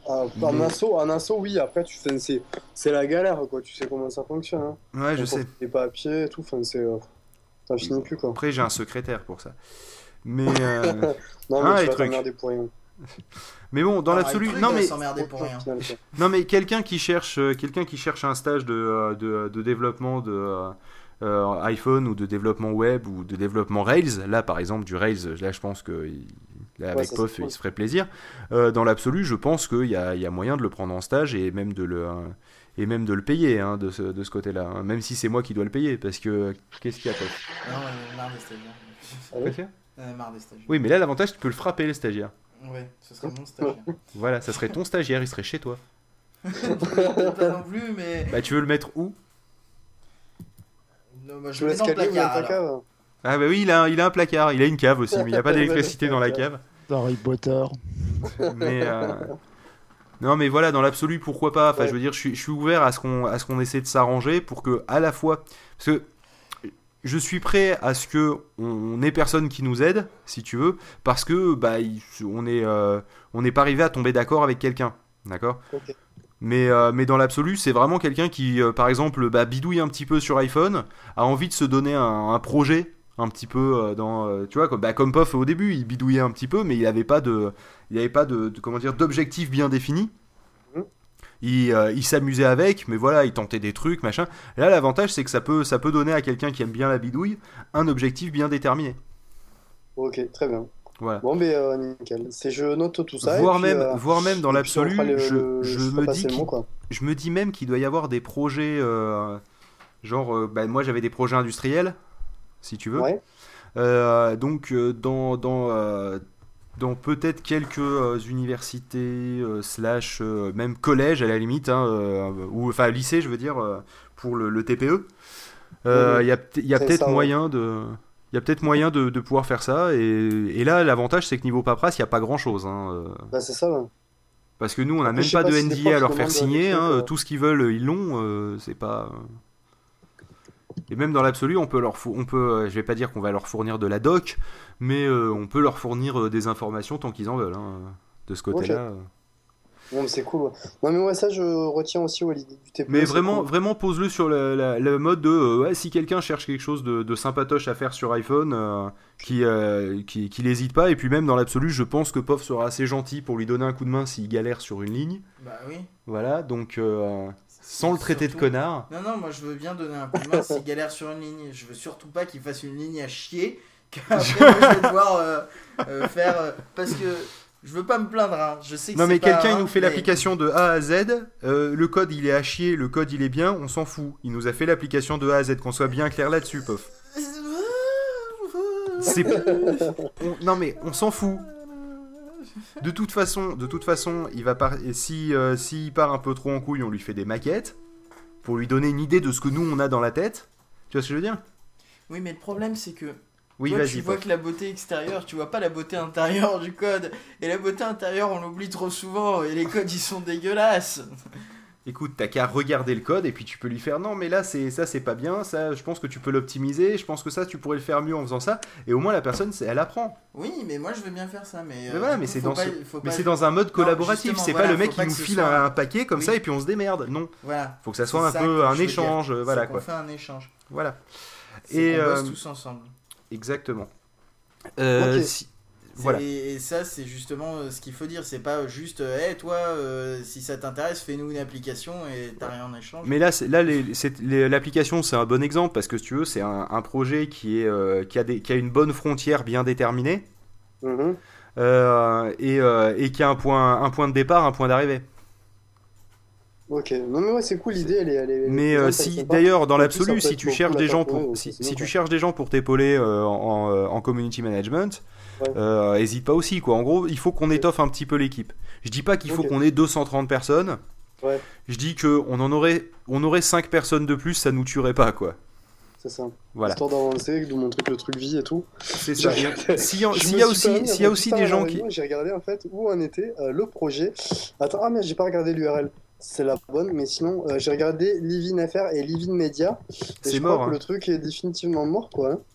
En assaut, oui, après, c'est la galère, quoi. Tu sais comment ça fonctionne. Hein. Ouais, je sais. T'es pas à pied et tout, ça finit plus, quoi. Après, j'ai un secrétaire pour ça. Mais. Non, mais tu les vas trucs. t'emmerder pour rien. Mais bon, dans l'absolu. Non, mais. S'emmerder pour rien. Non, mais quelqu'un qui cherche un stage de développement de iPhone ou de développement web ou de développement Rails, là par exemple du Rails, là je pense que avec POF il se ferait plaisir. Dans l'absolu, je pense qu'il y a moyen de le prendre en stage et même de le payer hein, de ce côté-là, hein, même si c'est moi qui dois le payer, parce que qu'est-ce qu'il y a POF? Non, marre des stagiaires. Marre des stagiaires. Oui, mais là l'avantage, tu peux le frapper les stagiaires. Ouais, ce serait mon stagiaire. Voilà, ça serait ton stagiaire, il serait chez toi. Pas non plus, mais. Bah tu veux le mettre où? Non, bah, je le mets dans le placard. Ah bah oui, il a un placard, il a une cave aussi, mais il n'y a pas d'électricité dans la cave. Harry Potter. Mais non, mais voilà, dans l'absolu, pourquoi pas. Enfin, je veux dire, je suis ouvert à ce qu'on essaie de s'arranger pour que, à la fois, parce que je suis prêt à ce que on ait personne qui nous aide, si tu veux, parce que bah on n'est pas arrivé à tomber d'accord avec quelqu'un, d'accord. Okay. Mais dans l'absolu, c'est vraiment quelqu'un qui, par exemple, bidouille un petit peu sur iPhone, a envie de se donner un projet un petit peu tu vois, comme POF au début, il bidouillait un petit peu, mais il n'avait pas de comment dire, d'objectif bien défini. Il s'amusait avec, mais voilà, il tentait des trucs, machin. Et là, l'avantage, c'est que ça peut donner à quelqu'un qui aime bien la bidouille un objectif bien déterminé. Ok, très bien. Voilà. Bon, mais nickel. Je note tout ça. Voire puis, même dans l'absolu, je me dis même qu'il doit y avoir des projets, genre, moi j'avais des projets industriels, si tu veux. Ouais. Donc, dans peut-être quelques universités, / même collège à la limite, hein, ou enfin lycée, je veux dire, pour le TPE. Il y a peut-être moyen de... Il y a peut-être moyen de pouvoir faire ça, et là l'avantage c'est que niveau paperasse il n'y a pas grand chose hein. C'est ça ouais. Parce que nous on n'a même pas de NDA à leur faire signer hein, tout ce qu'ils veulent ils l'ont, c'est pas... Et même dans l'absolu on peut je vais pas dire qu'on va leur fournir de la doc, mais on peut leur fournir des informations tant qu'ils en veulent hein, de ce côté là. Bon, mais c'est cool. Ouais. Non, mais ouais, ça, je retiens aussi l'idée du TPE. Mais vraiment, pose-le sur le mode de si quelqu'un cherche quelque chose de sympatoche à faire sur iPhone, qui n'hésite pas. Et puis, même dans l'absolu, je pense que POF sera assez gentil pour lui donner un coup de main s'il galère sur une ligne. Bah oui. Voilà, donc sans le traiter de connard. Non, moi je veux bien donner un coup de main s'il galère sur une ligne. Je veux surtout pas qu'il fasse une ligne à chier. Qu'après, moi, je vais devoir faire. Parce que. Je veux pas me plaindre, hein. Je sais que non mais quelqu'un il nous fait l'application de A à Z, le code il est à chier, le code il est bien, on s'en fout. Il nous a fait l'application de A à Z, qu'on soit bien clair là-dessus, POF. Non mais on s'en fout. De toute façon, il va s'il part un peu trop en couille, on lui fait des maquettes pour lui donner une idée de ce que nous on a dans la tête. Tu vois ce que je veux dire? Oui, mais le problème c'est que oui, toi, tu vois que la beauté extérieure, tu vois pas la beauté intérieure du code. Et la beauté intérieure, on l'oublie trop souvent. Et les codes, ils sont dégueulasses. Écoute, t'as qu'à regarder le code et puis tu peux lui faire non, mais là, c'est pas bien. Ça, je pense que tu peux l'optimiser. Je pense que ça, tu pourrais le faire mieux en faisant ça. Et au moins, la personne, elle apprend. Oui, mais moi, je veux bien faire ça. Mais voilà, mais c'est dans un mode collaboratif. C'est pas le mec qui nous file un paquet comme ça et puis on se démerde. Non. Voilà. Faut que ça soit un peu un échange. Voilà quoi. On fait un échange. Voilà. Et on bosse tous ensemble. Exactement. Okay. Voilà. Et ça, c'est justement ce qu'il faut dire. C'est pas juste, toi, si ça t'intéresse, fais-nous une application et t'as rien en échange. Mais là l'application, c'est un bon exemple parce que si tu veux, c'est un projet qui a une bonne frontière bien déterminée et qui a un point de départ, un point d'arrivée. Ok, non mais ouais c'est cool l'idée, elle est mais si d'ailleurs dans l'absolu, si tu cherches des gens pour tu cherches des gens pour t'épauler en community management, hésite pas aussi quoi. En gros, il faut qu'on étoffe un petit peu l'équipe. Je dis pas qu'il faut qu'on ait 230 personnes. Ouais. Je dis que on aurait 5 personnes de plus, ça nous tuerait pas quoi. C'est ça. Voilà. Histoire d'avancer, de montrer que le truc vit et tout. C'est ça. S'il y a aussi des gens qui j'ai regardé en fait où en était le projet. Attends, mais j'ai pas regardé l'URL. C'est la bonne, mais sinon, j'ai regardé Livin FR et Livin Media. Et c'est je mort. crois que le truc est définitivement mort, quoi. Hein.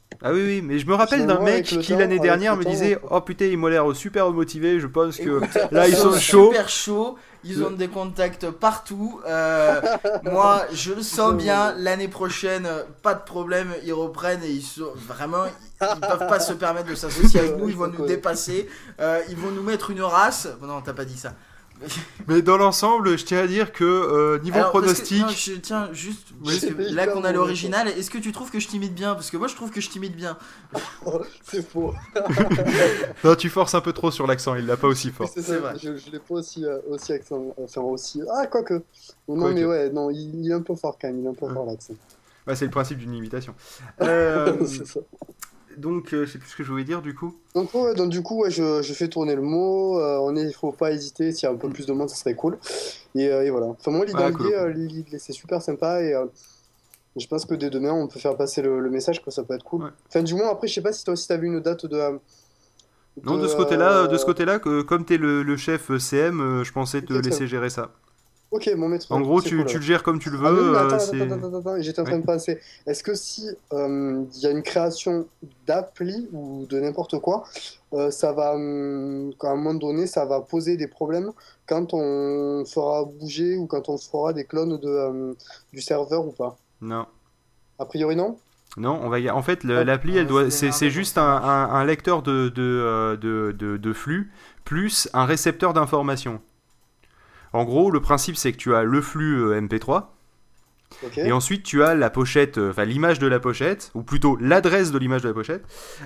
Ah oui, mais je me rappelle d'un mec qui l'année dernière me disait « Oh putain, il m'a l'air super motivé, je pense que là ils sont chauds. » Super chauds, ils ont des contacts partout. Moi, je le sens bien, l'année prochaine, pas de problème, ils reprennent et ils sont vraiment, ils peuvent pas se permettre de s'associer avec nous, ils vont nous dépasser, ils vont nous mettre une race. Non, t'as pas dit ça. Mais dans l'ensemble, je tiens à dire que niveau pronostic... non, je tiens juste là qu'on a l'original, est-ce que tu trouves que je t'imite bien? Parce que moi je trouve que je t'imite bien. C'est faux. Non, tu forces un peu trop sur l'accent, il l'a pas aussi fort. C'est vrai. Je l'ai pas aussi accent. Enfin, aussi. Ah, quoique. Non, mais ouais, non, il est un peu fort quand même, il est un peu fort l'accent. Bah, c'est le principe d'une imitation. C'est ça. Donc, je sais plus ce que je voulais dire du coup. Donc du coup, ouais, je fais tourner le mot. Faut pas hésiter. S'il y a un peu plus de monde, ça serait cool. Et voilà. Enfin, moi, l'idée, c'est super sympa. Et je pense que dès demain, on peut faire passer le message, que ça peut être cool. Ouais. Enfin, du moins, après, je sais pas si toi aussi t'avais une date de. Non, de ce côté-là, comme t'es le chef CM, je pensais te laisser gérer ça. Ok, bon, mais en gros, tu le gères comme tu le veux. Attends, j'étais en train de penser. Est-ce que si il y a une création d'appli ou de n'importe quoi, ça va, à un moment donné, ça va poser des problèmes quand on fera bouger ou quand on fera des clones du serveur ou pas? Non. A priori, non? Non, en fait, l'appli, c'est juste un lecteur de flux plus un récepteur d'informations. En gros, le principe, c'est que tu as le flux MP3, et ensuite tu as la pochette, enfin l'image de la pochette, ou plutôt l'adresse de l'image de la pochette,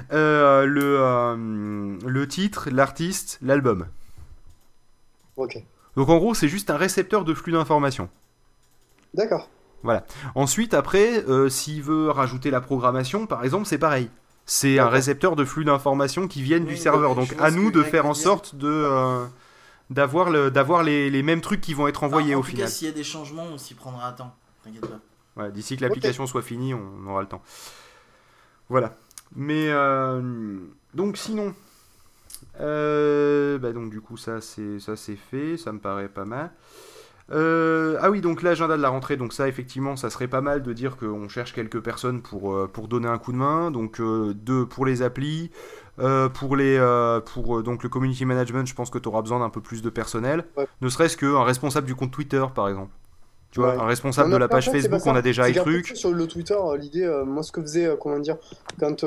le titre, l'artiste, l'album. Ok. Donc en gros, c'est juste un récepteur de flux d'informations. D'accord. Voilà. Ensuite, après, s'il veut rajouter la programmation, par exemple, c'est pareil. C'est un récepteur de flux d'informations qui viennent du serveur. Donc à nous de faire en sorte d'avoir les mêmes trucs qui vont être envoyés au final. En tout cas, s'il y a des changements, on s'y prendra à temps. T'inquiète pas. Ouais, d'ici que l'application soit finie, on aura le temps. Voilà. Mais donc sinon, donc du coup ça c'est fait, ça me paraît pas mal. Ah oui, donc l'agenda de la rentrée, donc ça effectivement ça serait pas mal de dire qu'on cherche quelques personnes pour donner un coup de main, donc deux pour les applis, pour donc le community management, je pense que tu auras besoin d'un peu plus de personnel, ne serait-ce qu'un responsable du compte Twitter par exemple. Tu vois, un responsable de la page Facebook, on a déjà les trucs. Sur le Twitter, l'idée, moi ce que faisait, quand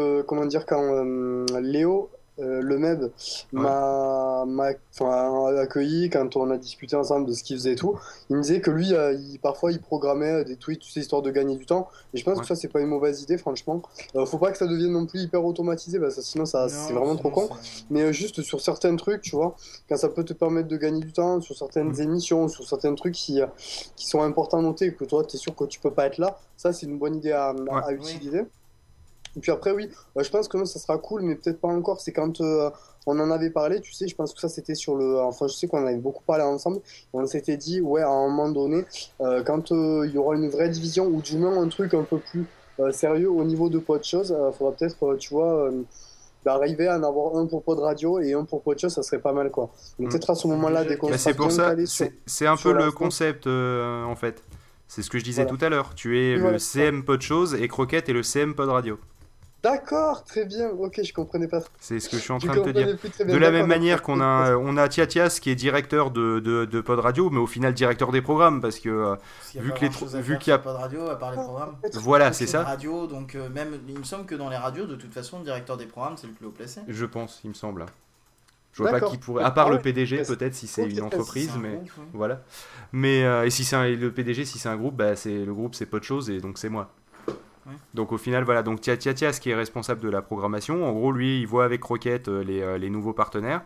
Léo, le MEB, m'a accueilli quand on a discuté ensemble de ce qu'il faisait et tout. Il me disait que lui, parfois, il programmait des tweets, tu sais, histoire de gagner du temps. Et je pense que ça, c'est pas une mauvaise idée, franchement. Faut pas que ça devienne non plus hyper automatisé, parce que sinon, c'est vraiment trop con. Mais juste sur certains trucs, tu vois, quand ça peut te permettre de gagner du temps, sur certaines émissions, sur certains trucs qui sont importants à noter, et que toi, t'es sûr que tu peux pas être là, ça, c'est une bonne idée à utiliser. Et puis après, oui, je pense que ça sera cool, mais peut-être pas encore. C'est quand on en avait parlé, tu sais, je pense que ça c'était sur le. Enfin, je sais qu'on avait beaucoup parlé ensemble. Et on s'était dit, ouais, à un moment donné, quand il y aura une vraie division, ou du moins un truc un peu plus sérieux au niveau de Pod Chose, faudra peut-être, tu vois, d'arriver à en avoir un pour Pod Radio et un pour Pod Chose, ça serait pas mal, quoi. Donc peut-être à ce moment-là, dès qu'on sera c'est pour bien ça, calé c'est un peu le concept, en fait. C'est ce que je disais tout à l'heure. Tu es le CM Pod Chose et Croquette est le CM Pod Radio. D'accord, très bien. Ok, je comprenais pas. C'est ce que je suis en train de te dire. De la même manière qu'on a Tiatias qui est directeur de Pod Radio, mais au final directeur des programmes, parce que vu qu'il y a Pod Radio à part les programmes. Voilà, c'est ça. Radio, donc même il me semble que dans les radios, de toute façon, le directeur des programmes, c'est le plus haut placé. Je pense, il me semble. Je vois pas qui pourrait, à part le PDG peut-être si c'est une entreprise, mais voilà. Mais et si c'est le PDG, si c'est un groupe, bah le groupe c'est Pod Chose et donc c'est moi. Donc au final voilà, donc Tiatias qui est responsable de la programmation, en gros lui il voit avec Rocket les nouveaux partenaires,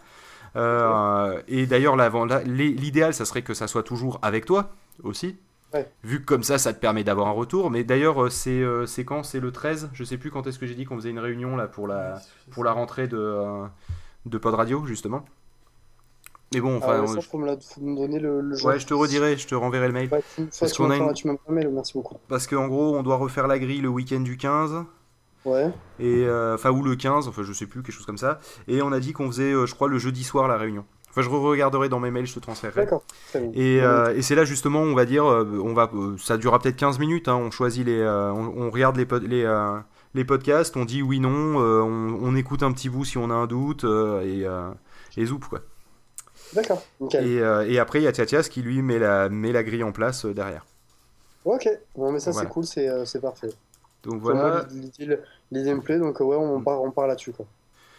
et d'ailleurs l'idéal ça serait que ça soit toujours avec toi aussi, vu que comme ça te permet d'avoir un retour, mais d'ailleurs c'est quand, c'est le 13, je sais plus quand est-ce que j'ai dit qu'on faisait une réunion là pour la rentrée de Pod Radio justement. Mais bon, enfin. Ça, faut me donner le jour. Ouais, je te redirai, je te renverrai le mail. Parce qu'on a tu m'as pas mail, merci beaucoup. Parce qu'en gros, on doit refaire la grille le week-end du 15. Ouais. Et ou le 15, enfin je sais plus, quelque chose comme ça. Et on a dit qu'on faisait, je crois, le jeudi soir la réunion. Enfin, je regarderai dans mes mails, je te transférerai. D'accord. Et c'est là justement, on va dire, ça durera peut-être 15 minutes. Hein, on choisit on regarde les podcasts, on dit oui, non, on écoute un petit bout si on a un doute, et zoup, quoi. D'accord, nickel. Et après, il y a Tchatias qui lui met la grille en place derrière. Ok, bon, mais ça Voilà. c'est cool, c'est parfait. Donc Pour voilà. moi, l'idée me plaît, donc ouais, on part là-dessus, quoi.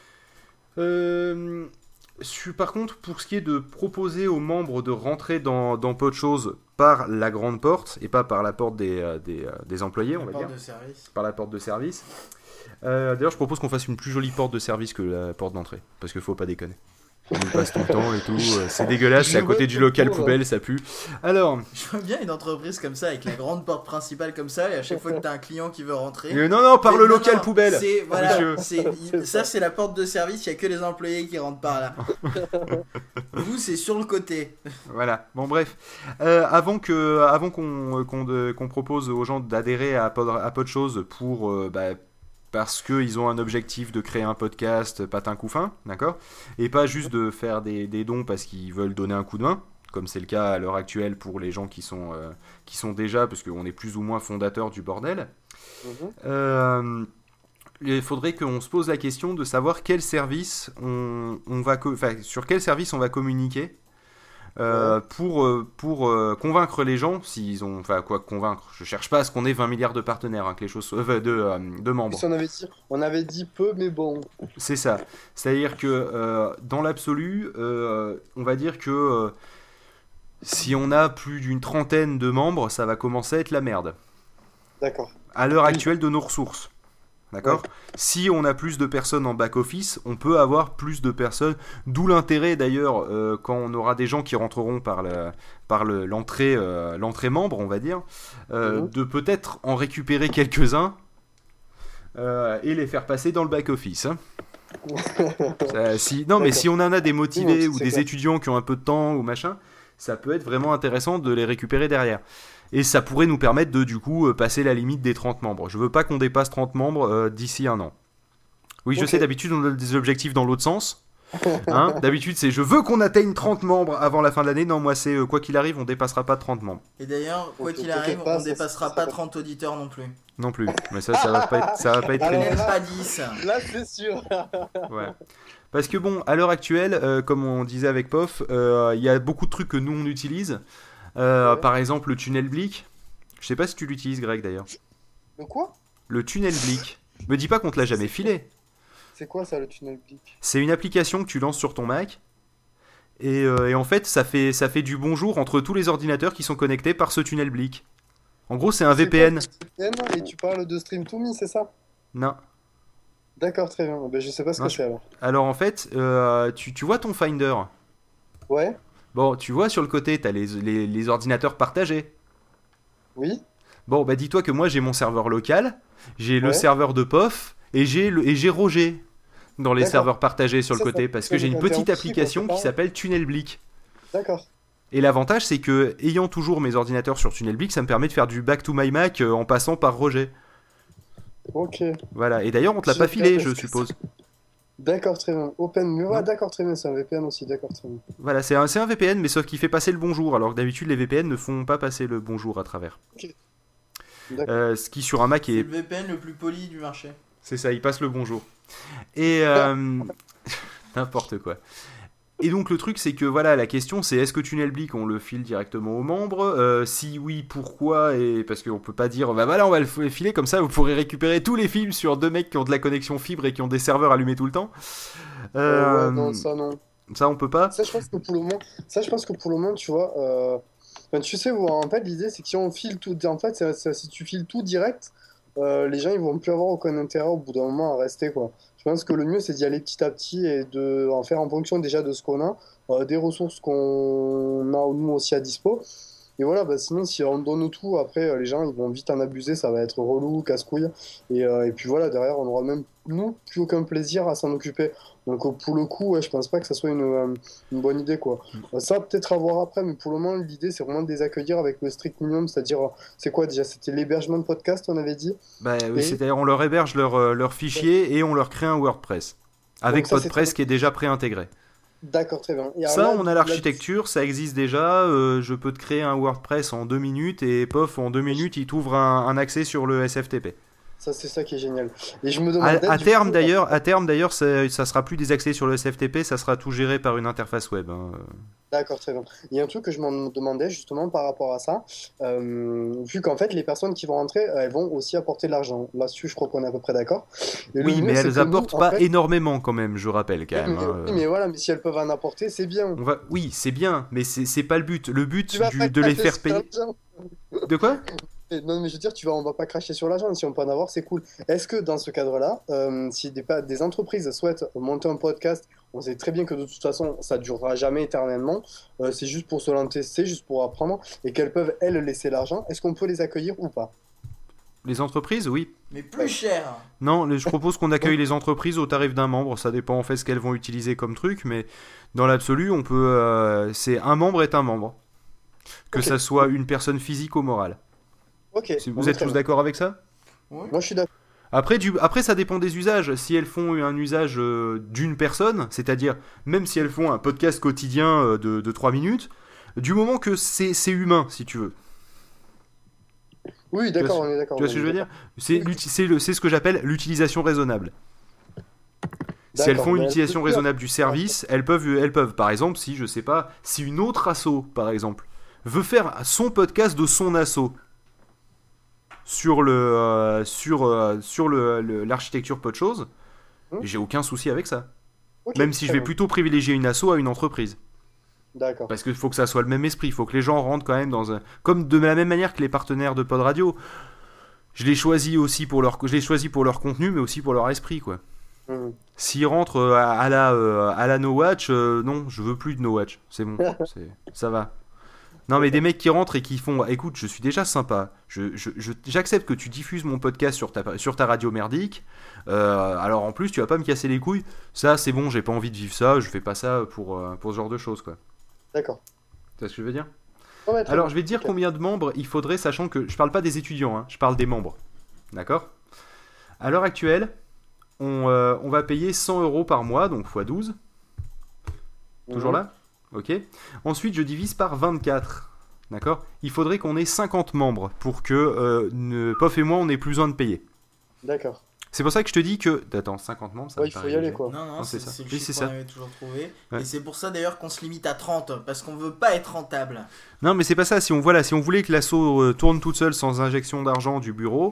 Par contre, pour ce qui est de proposer aux membres de rentrer dans Podchose par la grande porte et pas par la porte des employés, on va dire. De service. Par la porte de service. D'ailleurs, je propose qu'on fasse une plus jolie porte de service que la porte d'entrée. Parce qu'il faut pas déconner. On y passe tout le temps et tout. C'est dégueulasse, c'est à côté du local poubelle, ça pue. Alors. Je vois bien une entreprise comme ça, avec la grande porte principale comme ça, et à chaque fois que t'as un client qui veut rentrer. Non, par le non, local poubelle. Voilà, ça c'est la porte de service, il n'y a que les employés qui rentrent par là. Vous, c'est sur le côté. Voilà, bon bref. Avant qu'on propose aux gens d'adhérer à Podchose pour parce qu'ils ont un objectif de créer un podcast patin couffin, d'accord, et pas juste de faire des dons parce qu'ils veulent donner un coup de main, comme c'est le cas à l'heure actuelle pour les gens qui sont déjà, parce qu'on est plus ou moins fondateurs du bordel. Il faudrait qu'on se pose la question de savoir quel service sur quel service on va communiquer. Pour convaincre les gens, s'ils ont, enfin quoi convaincre, je cherche pas à ce qu'on ait 20 milliards de partenaires, que les choses de membres. On avait dit peu, mais bon. C'est ça. C'est-à-dire que dans l'absolu, on va dire que si on a plus d'une trentaine de membres, ça va commencer à être la merde. D'accord. À l'heure actuelle de nos ressources. D'accord ? Ouais. Si on a plus de personnes en back-office, on peut avoir plus de personnes. D'où l'intérêt d'ailleurs, quand on aura des gens qui rentreront par l'entrée membre, on va dire, de peut-être en récupérer quelques-uns et les faire passer dans le back-office. Hein. Mais si on en a des motivés ou des clair. étudiants qui ont un peu de temps ou machin, ça peut être vraiment intéressant de les récupérer derrière. Et ça pourrait nous permettre de, du coup, passer la limite des 30 membres. Je veux pas qu'on dépasse 30 membres d'ici un an. Oui, je sais, d'habitude, on a des objectifs dans l'autre sens. Hein, d'habitude, c'est je veux qu'on atteigne 30 membres avant la fin de l'année. Non, moi, c'est quoi qu'il arrive, on dépassera pas 30 membres. Et d'ailleurs, quoi qu'il arrive, on dépassera pas 30 auditeurs non plus. Non plus. Mais ça va pas être très Même vite. pas 10. Là, c'est sûr. Ouais. Parce que bon, à l'heure actuelle, comme on disait avec Pof, il y a beaucoup de trucs que nous, on utilise. Par exemple, le tunnel Blick. Je sais pas si tu l'utilises, Greg, d'ailleurs. Le quoi ? Le tunnel Blick. Me dis pas qu'on te l'a jamais filé. C'est quoi ça, le tunnel Blick ? C'est une application que tu lances sur ton Mac. Et en fait, ça fait du bonjour entre tous les ordinateurs qui sont connectés par ce tunnel Blick. En gros, c'est un VPN. Et tu parles de Stream2Me, c'est ça ? Non. D'accord, très bien. Ben, je sais pas ce que c'est alors. Alors en fait, tu vois ton Finder. Ouais ? Bon, tu vois sur le côté, t'as les ordinateurs partagés. Oui ? Bon, bah dis-toi que moi j'ai mon serveur local, j'ai le Ouais. serveur de POF et j'ai Roger dans les D'accord. serveurs partagés sur le Ça, côté ça- parce ça, que j'ai une quand t'es en petite petit, application quoi, c'est qui ça s'appelle Tunnel Blick. D'accord. Et l'avantage c'est que ayant toujours mes ordinateurs sur Tunnel Blick, ça me permet de faire du back to my Mac en passant par Roger. Ok. Voilà, et d'ailleurs on te l'a Je pas filé, regarde je ce que suppose. D'accord, très bien. Open, mais Non. ouais, d'accord, très bien. C'est un VPN aussi, d'accord, très bien. Voilà, c'est un VPN mais sauf qu'il fait passer le bonjour alors que d'habitude les VPN ne font pas passer le bonjour à travers. D'accord. Ce qui sur un Mac C'est est... le VPN le plus poli du marché. C'est ça, il passe le bonjour. Et n'importe quoi. Et donc le truc c'est que voilà, la question c'est est-ce que Tunnel Blick on le file directement aux membres, si oui, pourquoi, et parce qu'on peut pas dire bah voilà on va le filer comme ça vous pourrez récupérer tous les films sur deux mecs qui ont de la connexion fibre et qui ont des serveurs allumés tout le temps. Ouais, non, ça non. Ça on peut pas. Ça, je pense que pour le moment, tu vois, enfin, tu sais, en fait, l'idée, c'est que si on file tout, en fait, si tu files tout direct, les gens, ils vont plus avoir aucun intérêt au bout d'un moment à rester, quoi. Je pense que le mieux, c'est d'y aller petit à petit et de en faire en fonction déjà de ce qu'on a, des ressources qu'on a nous aussi à dispo. Et voilà, bah, sinon, si on donne tout, après, les gens, ils vont vite en abuser, ça va être relou, casse-couille. Et puis voilà, derrière, on aura même, nous, plus aucun plaisir à s'en occuper. Donc, pour le coup, ouais, je pense pas que ça soit une bonne idée, quoi. Ça, peut-être à voir après, mais pour le moment, l'idée, c'est vraiment de les accueillir avec le strict minimum, c'est-à-dire, c'est quoi déjà? C'était l'hébergement de podcast, on avait dit? Bah oui, Et- c'est-à-dire on leur héberge leur fichier et on leur crée un WordPress. Avec Donc ça, c'est Podpress très- qui est déjà préintégré. D'accord, très bien. Et alors Ça, là, on a l'architecture, ça existe déjà. Je peux te créer un WordPress en 2 minutes et pof, en 2 minutes, il t'ouvre un accès sur le SFTP. Ça, c'est ça qui est génial. Et je me À, demandais, à du terme coup, d'ailleurs, ça sera plus des accès sur le SFTP, ça sera tout géré par une interface web, hein. d'accord, très bien. Il y a un truc que je me demandais justement par rapport à ça, vu qu'en fait, les personnes qui vont rentrer, elles vont aussi apporter de l'argent. Là-dessus, je crois qu'on est à peu près d'accord. Et le Oui, mais mieux, c'est elles que nous, apportent en pas fait, énormément quand même, je rappelle quand oui, même, mais, hein. oui, mais voilà, mais si elles peuvent en apporter, c'est bien. Oui, c'est bien, mais c'est pas le but. Le Tu but vas pas de les cracher faire sur payer. l'argent. De quoi? Non, mais je veux dire, on va pas cracher sur l'argent. Si on peut en avoir, c'est cool. Est-ce que dans ce cadre-là, si des entreprises souhaitent monter un podcast, on sait très bien que de toute façon, ça durera jamais éternellement. C'est juste pour se lancer, c'est juste pour apprendre, et qu'elles peuvent elles laisser l'argent. Est-ce qu'on peut les accueillir ou pas? Les entreprises, oui. Mais plus cher. Non, je propose qu'on accueille les entreprises au tarif d'un membre. Ça dépend en fait ce qu'elles vont utiliser comme truc, mais dans l'absolu, on peut. C'est un membre est un membre, que Ok. ça soit une personne physique ou morale. Ok. Si on vous est êtes très tous bien. d'accord avec ça? Oui. Moi, je suis d'accord. Après, ça dépend des usages. Si elles font un usage d'une personne, c'est-à-dire même si elles font un podcast quotidien de 3 minutes, du moment que c'est humain, si tu veux. Oui, Tu vois, d'accord, on est d'accord. tu vois ce que je veux dire? C'est Oui. c'est ce que j'appelle l'utilisation raisonnable. Si elles D'accord, font une mais utilisation raisonnable du service, elles peuvent, par exemple, si je sais pas, si une autre asso, par exemple, veut faire son podcast de son asso sur l'architecture peu de choses, j'ai aucun souci avec ça. Ok, Même si je très vais bien. plutôt privilégier une asso à une entreprise. D'accord. Parce qu'il faut que ça soit le même esprit. Il faut que les gens rentrent quand même dans un. Comme de la même manière que les partenaires de Pod Radio. Je les choisis pour leur contenu, mais aussi pour leur esprit, quoi. Mhm. S'ils rentrent à la No Watch, non, je veux plus de No Watch. C'est bon, ça va. Non, mais des mecs qui rentrent et qui font, écoute, je suis déjà sympa. J'accepte que tu diffuses mon podcast sur ta radio merdique. Alors en plus, tu vas pas me casser les couilles. Ça, c'est bon, j'ai pas envie de vivre ça. Je fais pas ça pour ce genre de choses, quoi. D'accord. Tu vois ce que je veux dire? Ouais, très Alors, bien. je vais te dire Ok. combien de membres il faudrait, sachant que je parle pas des étudiants, hein, je parle des membres. D'accord? À l'heure actuelle, on va payer 100 € par mois, donc x 12. Toujours Mhm. là? Ok. Ensuite, je divise par 24. D'accord? Il faudrait qu'on ait 50 membres pour que Pof et moi, on ait plus besoin de payer. D'accord. C'est pour ça que je te dis que. Attends, 50 membres, ça Ouais, me il faut paraît y aller, léger. quoi. Non, non, c'est c'est ça. c'est le Oui, chiffre c'est qu'on ça. avait toujours trouvé. Ouais. Et c'est pour ça d'ailleurs qu'on se limite à 30, parce qu'on veut pas être rentable. Non, mais c'est pas ça. Si on voulait que l'asso tourne toute seule sans injection d'argent du bureau,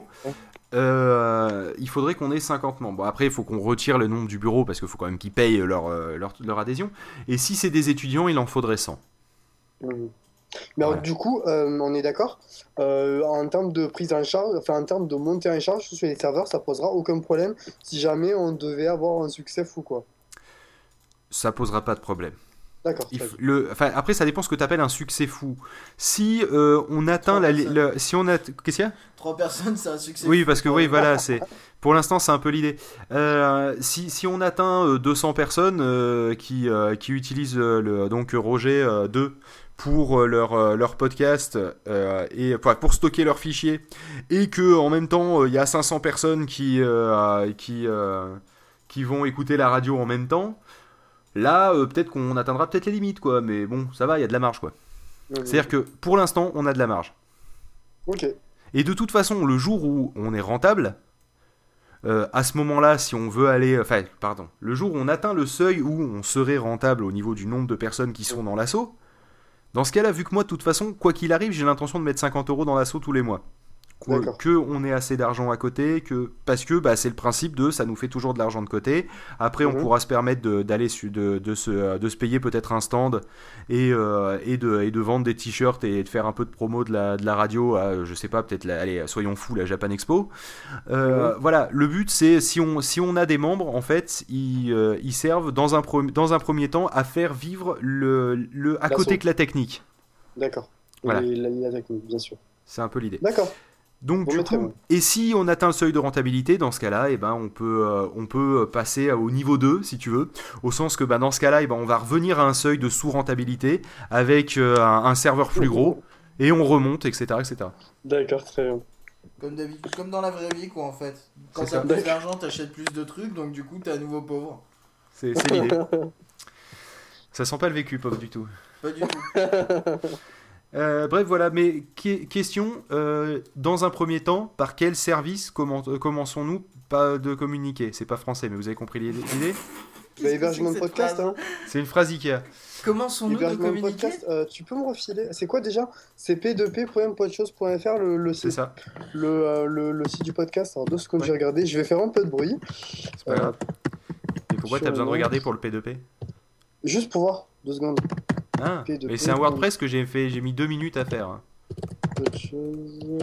il faudrait qu'on ait 50 membres. Bon, après, il faut qu'on retire le nombre du bureau parce qu'il faut quand même qu'ils payent leur adhésion. Et si c'est des étudiants, il en faudrait 100. Mhm. Mais alors, Voilà. du coup, on est d'accord, en termes de prise en charge, enfin en termes de montée en charge sur les serveurs, ça posera aucun problème si jamais on devait avoir un succès fou, quoi. Ça posera pas de problème. D'accord, très bien. Enfin, après, ça dépend ce que tu appelles un succès fou. Si on atteint Trois personnes. si on a, qu'est-ce qu'il y a? 3 personnes, c'est un succès. Oui, parce que oui, voilà, pour l'instant, c'est un peu l'idée. Si on atteint 200 personnes qui utilisent donc Roger 2 pour leur podcast et pour stocker leurs fichiers, et que en même temps il y a 500 personnes qui vont écouter la radio en même temps. Là, peut-être qu'on atteindra peut-être les limites, quoi. Mais bon, ça va, il y a de la marge, quoi. Mhm. C'est-à-dire que pour l'instant, on a de la marge. Ok, Et de toute façon, le jour où on est rentable, à ce moment-là, si on veut aller... Enfin, pardon. Le jour où on atteint le seuil où on serait rentable au niveau du nombre de personnes qui sont dans l'assaut, dans ce cas-là, vu que moi, de toute façon, quoi qu'il arrive, j'ai l'intention de mettre 50 € dans l'assaut tous les mois. D'accord. Que on ait assez d'argent à côté, parce que c'est le principe de ça nous fait toujours de l'argent de côté. Après, on Mhm. pourra se permettre de se payer peut-être un stand et de vendre des t-shirts et de faire un peu de promo de la radio à, je sais pas, peut-être allez, soyons fous, la Japan Expo. Voilà, le but c'est si on a des membres, en fait, ils servent dans un premier temps à faire vivre à côté L'assaut. que la technique. D'accord. Voilà. Et la technique, bien sûr. C'est un peu l'idée. D'accord. Donc Bon, du mais très coup, bien. et si on atteint le seuil de rentabilité, dans ce cas-là, on peut passer au niveau 2, si tu veux, au sens que dans ce cas-là, on va revenir à un seuil de sous-rentabilité avec un serveur plus gros, et on remonte, etc. etc. D'accord, très bien. Comme d'habitude, comme dans la vraie vie, quoi, en fait. Quand C'est t'as ça. plus d'argent, t'achètes plus de trucs, donc du coup, t'es à nouveau pauvre. C'est l'idée. Ça sent pas le vécu, pauvre du tout. Pas du tout. Bref, voilà, mais question, dans un premier temps, par quel service commençons-nous pas de communiquer? C'est pas français, mais vous avez compris l'idée? L'hébergement de podcast, hein. C'est une phrase Ikea. Commençons-nous de L'hébergement de communiquer. podcast, tu peux me refiler? C'est quoi déjà? C'est p2p.podchose.fr le C'est site, ça, le site du podcast. Alors, 2 secondes, Ouais. j'ai regardé. Je vais faire un peu de bruit, c'est pas grave. Et pourquoi t'as sur besoin de le- regarder pour le P2P? juste pour voir. 2 secondes. Ah, P2P, mais c'est un WordPress que j'ai mis 2 minutes à faire. Hein. Podchose.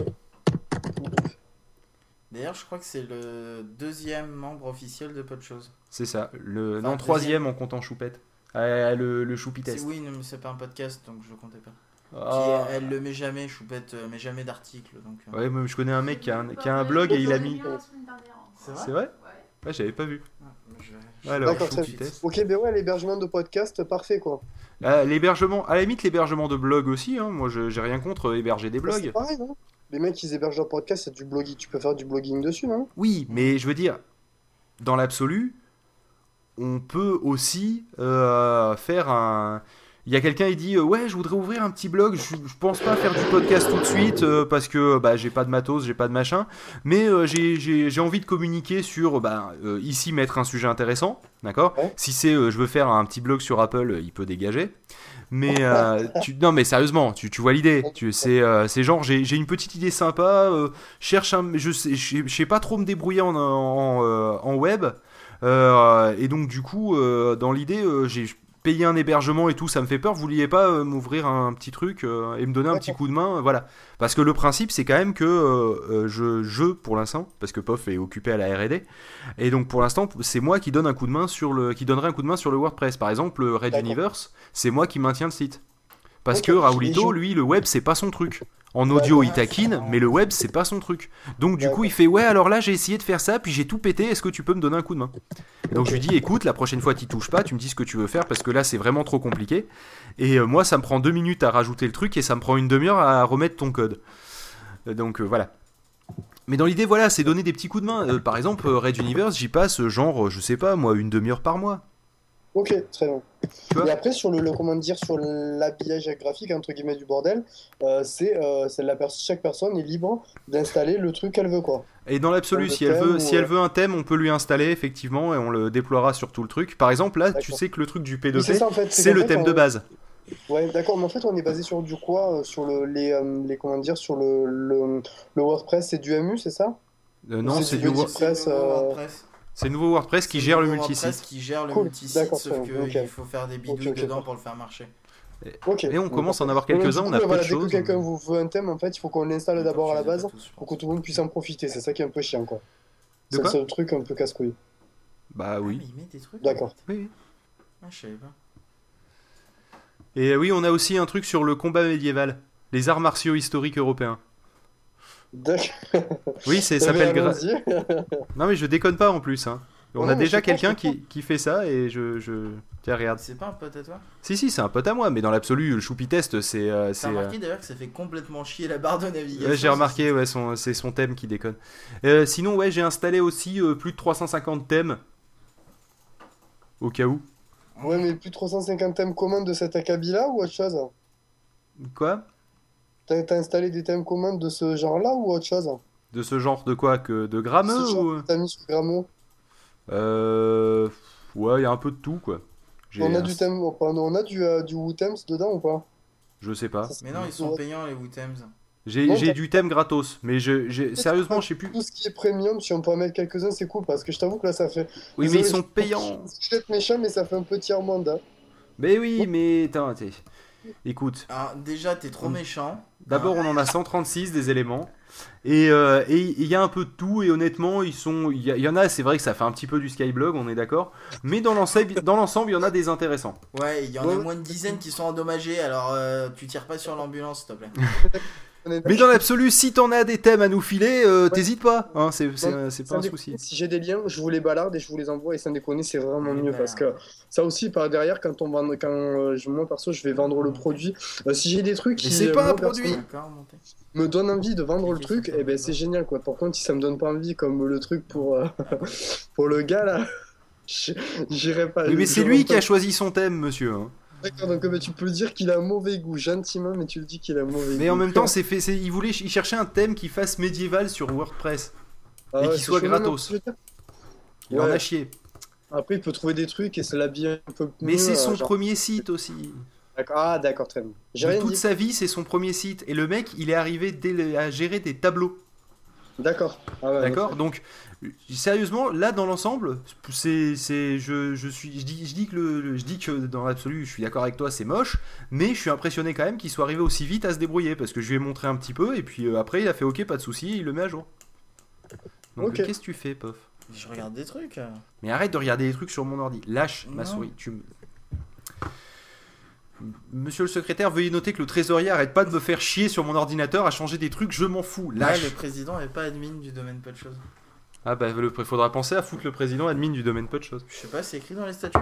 D'ailleurs, je crois que c'est le 2e membre officiel de Podchose. C'est ça, Enfin, non, 3e en comptant Choupette. Le Choupitest. Oui, non, mais c'est pas un podcast, donc je comptais pas. Ah. Puis, elle le met jamais, Choupette, met jamais d'article. Donc, Ouais, mais je connais un mec qui a un blog et il a mis... C'est C'est vrai? Ouais, j'avais pas vu. je- Alors, D'accord, très Choupitest. Ok, ben ouais, l'hébergement de podcast, parfait quoi. L'hébergement, à la limite, l'hébergement de blog aussi. Hein. Moi, j'ai rien contre héberger des C'est blogs. pareil, non? Les mecs, ils hébergent leur podcast, c'est du blogging. Tu peux faire du blogging dessus, non? Oui, mais je veux dire, dans l'absolu, on peut aussi faire un. Il y a quelqu'un qui dit ouais, je voudrais ouvrir un petit blog. Je pense pas faire du podcast tout de suite parce que bah, j'ai pas de matos, j'ai pas de machin. Mais j'ai envie de communiquer sur ici mettre un sujet intéressant, d'accord. Ouais. Si c'est je veux faire un petit blog sur Apple, il peut dégager. Mais non, mais sérieusement, tu vois l'idée. C'est genre j'ai une petite idée sympa. Je sais pas trop me débrouiller en web. Et donc du coup, dans l'idée, j'ai payé un hébergement et tout, ça me fait peur. Vous vouliez pas m'ouvrir un petit truc et me donner un petit coup de main, voilà. Parce que le principe, c'est quand même que je pour l'instant, parce que Pof est occupé à la R&D, et donc pour l'instant, c'est moi qui donne un coup de main qui donnerait un coup de main sur le WordPress. Par exemple, le Red D'accord. Universe, c'est moi qui maintiens le site. Parce Ok. que Raoulito, Et je- lui, le web, c'est pas son truc. En audio, il taquine, mais le web, c'est pas son truc. Donc, du coup, il fait ouais, alors là, j'ai essayé de faire ça, puis j'ai tout pété, est-ce que tu peux me donner un coup de main? Et donc, je lui dis écoute, la prochaine fois, t'y touches pas, tu me dis ce que tu veux faire, parce que là, c'est vraiment trop compliqué. Et moi, ça me prend 2 minutes à rajouter le truc, et ça me prend une demi-heure à remettre ton code. Donc, voilà. Mais dans l'idée, voilà, c'est donner des petits coups de main. Par exemple, Red Universe, j'y passe genre, je sais pas, moi, une demi-heure par mois. Ok, très bien. Tu vois Et après, sur comment dire, sur l'habillage graphique, entre guillemets, du bordel, chaque personne est libre d'installer le truc qu'elle veut, quoi. Et dans l'absolu, Le si elle thème veut, ou, si elle veut un thème, on peut lui installer effectivement et on le déploiera sur tout le truc. Par exemple, là, tu D'accord. sais que le truc du Oui, P2P, c'est ça, en fait. c'est qu'en le fait, thème de base. Ouais, d'accord, mais en fait, on est basé sur du quoi? Sur comment dire, sur le WordPress, c'est du MU, c'est ça? Non, c'est c'est du du Wordpress. C'est le nouveau WordPress. c'est le nouveau WordPress qui C'est gère le nouveau multisite. WordPress qui gère le Cool. multisite, D'accord, sauf très bien, qu'il ok. faut faire des bidouilles Ok, dedans ok. pour le faire marcher. Ok. Et on commence à en avoir Ouais, quelques-uns, du on coup, a peu voilà, de dès que choses. quelqu'un vous veut un thème, en fait, il faut qu'on l'installe d'abord à la Tu les as base pas tous, je pour pense. que tout le monde puisse en profiter. C'est ça qui est un peu chiant, quoi. De C'est le quoi seul truc un peu casse-couille. Bah Ah, oui. mais il met des trucs. D'accord. Oui, oui. Ah, je savais pas. Et oui, on a aussi un truc sur le combat médiéval, les arts martiaux historiques européens. D'accord. Oui, ça Eh s'appelle. ben, allons-y. Non, mais je déconne pas en plus. Hein. On Non, a mais déjà je sais pas, quelqu'un je sais qui fait ça et Tiens, regarde. C'est pas un pote à toi? Si, c'est un pote à moi, mais dans l'absolu, le Choupitest, c'est. T'as remarqué d'ailleurs que ça fait complètement chier la barre de navigation. Ouais, j'ai remarqué, ouais, c'est son thème qui déconne. Sinon, ouais, j'ai installé aussi plus de 350 thèmes. Au cas où. Ouais, mais plus de 350 thèmes communs de cet acabit-là ou autre chose? Quoi? T'as installé des thèmes communs de ce genre-là ou autre chose? De ce genre de quoi? Que de grammeux Ce genre ou... que t'as mis sur Grammo. Ouais, il y a un peu de tout, quoi. On a du thème, on a du Wu-Thems dedans ou pas? Je sais pas. Mais non, ils sont payants les Wu-Thems. Non, J'ai du thème gratos, mais sérieusement, je sais plus. Tout ce qui est premium, si on peut en mettre quelques-uns, c'est cool parce que je t'avoue que là, ça fait. Oui, mais Désolé, ils sont payants. Je vais être méchant, mais ça fait un peu tiers-monde. Hein. Mais oui, mais attends, écoute. Alors, déjà, t'es trop méchant. D'abord, on en a 136 des éléments. Et il y a un peu de tout. Et honnêtement, il y en a, c'est vrai que ça fait un petit peu du Skyblog, on est d'accord. Mais dans l'ensemble, il y en a des intéressants. Ouais, il y en a Ouais. moins de dizaines qui sont endommagés, alors tu tires pas sur l'ambulance, s'il te plaît. Mais dans l'absolu, si t'en as des thèmes à nous filer, t'hésites pas. Hein, c'est pas un souci. Si j'ai des liens, je vous les balarde et je vous les envoie et sans déconner, c'est vraiment Les mieux balardes. parce que ça aussi, par derrière, moi perso, je vais vendre le produit. Si j'ai des trucs Mais qui c'est pas moi, un produit. perso, D'accord, monté. me donnent envie de vendre le Ok, truc, ça et peut ben être c'est bon. génial quoi. Par contre, si ça me donne pas envie, comme le truc pour pour le gars là, j'irai pas. Oui, mais je c'est lui vends qui a pas. choisi son thème, monsieur. Hein. D'accord, donc tu peux dire qu'il a un mauvais goût, gentiment, mais tu le dis qu'il a un mauvais goût. Mais en même temps, il cherchait un thème qui fasse médiéval sur WordPress et qui soit gratos. Il en a chié. Après, il peut trouver des trucs et se l'habiller un peu mieux. Mais c'est son premier site aussi. D'accord. Ah, d'accord, très bien. J'ai rien Toute dit. sa vie, c'est son premier site. Et le mec, il est arrivé à gérer des tableaux. D'accord. Ah ouais, D'accord. Donc, sérieusement, là, dans l'ensemble, je dis que dans l'absolu, je suis d'accord avec toi, c'est moche, mais je suis impressionné quand même qu'il soit arrivé aussi vite à se débrouiller parce que je lui ai montré un petit peu et puis après, il a fait OK, pas de souci, il le met à jour. Donc, Ok. qu'est-ce que tu fais, Pof? Je regarde des trucs. Mais arrête de regarder des trucs sur mon ordi. Lâche ma Non. souris. Monsieur le secrétaire, veuillez noter que le trésorier arrête pas de me faire chier sur mon ordinateur à changer des trucs, je m'en fous. Là, Lâche. le président est pas admin du domaine pas de choses. Ah bah, faudra penser à foutre le président admin du domaine peu de choses. Je sais pas, c'est écrit dans les statuts.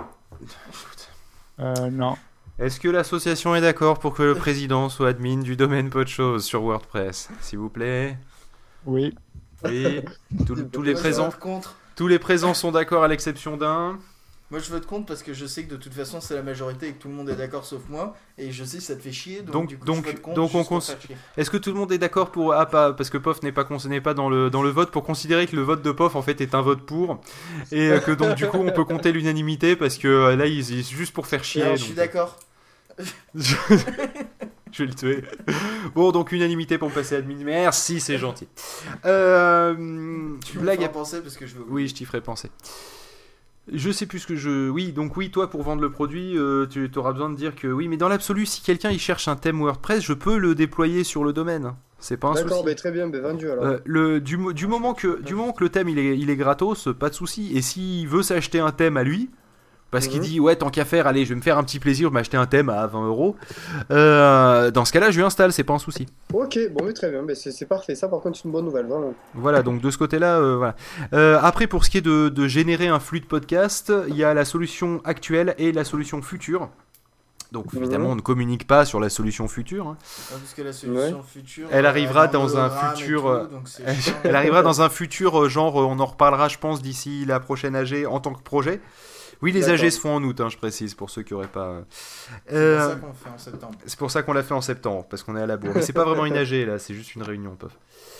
Non. Est-ce que l'association est d'accord pour que le président soit admin du domaine peu de choses sur WordPress? S'il vous plaît. Oui. Oui. Tous les Moi, je présents. vote contre. Tous les présents sont d'accord à l'exception d'un. Moi, je vote contre parce que je sais que de toute façon, c'est la majorité et que tout le monde est d'accord sauf moi. Et je sais que ça te fait chier. Donc du coup, je vote contre. donc on juste pour cons- faire chier. Est-ce que tout le monde est d'accord pour parce que POF n'est pas dans le vote pour considérer que le vote de POF en fait est un vote pour et que donc du coup on peut compter l'unanimité parce que là c'est juste pour faire chier. Alors, je donc, suis d'accord. je vais le tuer. Bon, donc unanimité pour me passer admin. Merci, c'est gentil. Tu me Blague fais à... penser parce que je veux. Oui, je t'y ferai penser. Je sais plus ce que je... Oui, donc oui, toi, pour vendre le produit, tu auras besoin de dire que oui, mais dans l'absolu, si quelqu'un il cherche un thème WordPress, je peux le déployer sur le domaine. C'est pas un souci. D'accord, mais très bien, vendu alors. Du moment que le thème il est gratos, pas de souci. Et s'il veut s'acheter un thème à lui, parce qu'il dit ouais tant qu'à faire, allez je vais me faire un petit plaisir, je vais m'acheter un thème à 20€. Dans ce cas-là, je lui installe, c'est pas un souci. Ok, bon, mais très bien, mais c'est parfait. Ça, par contre, c'est une bonne nouvelle, vraiment. Voilà, donc de ce côté-là, voilà. Après, pour ce qui est de générer un flux de podcast, il y a la solution actuelle et la solution future. Donc évidemment, on ne communique pas sur la solution future. Hein. Ouais, parce que la solution future. Elle arrivera dans dans le un RAM et futur. tout, donc c'est chiant. Elle arrivera dans un futur, genre, on en reparlera, je pense, d'ici la prochaine AG en tant que projet. Oui, les D'accord. AG se font en août, hein, je précise, pour ceux qui n'auraient pas. C'est pour ça qu'on fait en septembre. C'est pour ça qu'on l'a fait en septembre, parce qu'on est à la bourre. Mais c'est pas vraiment une AG, là, c'est juste une réunion, pof.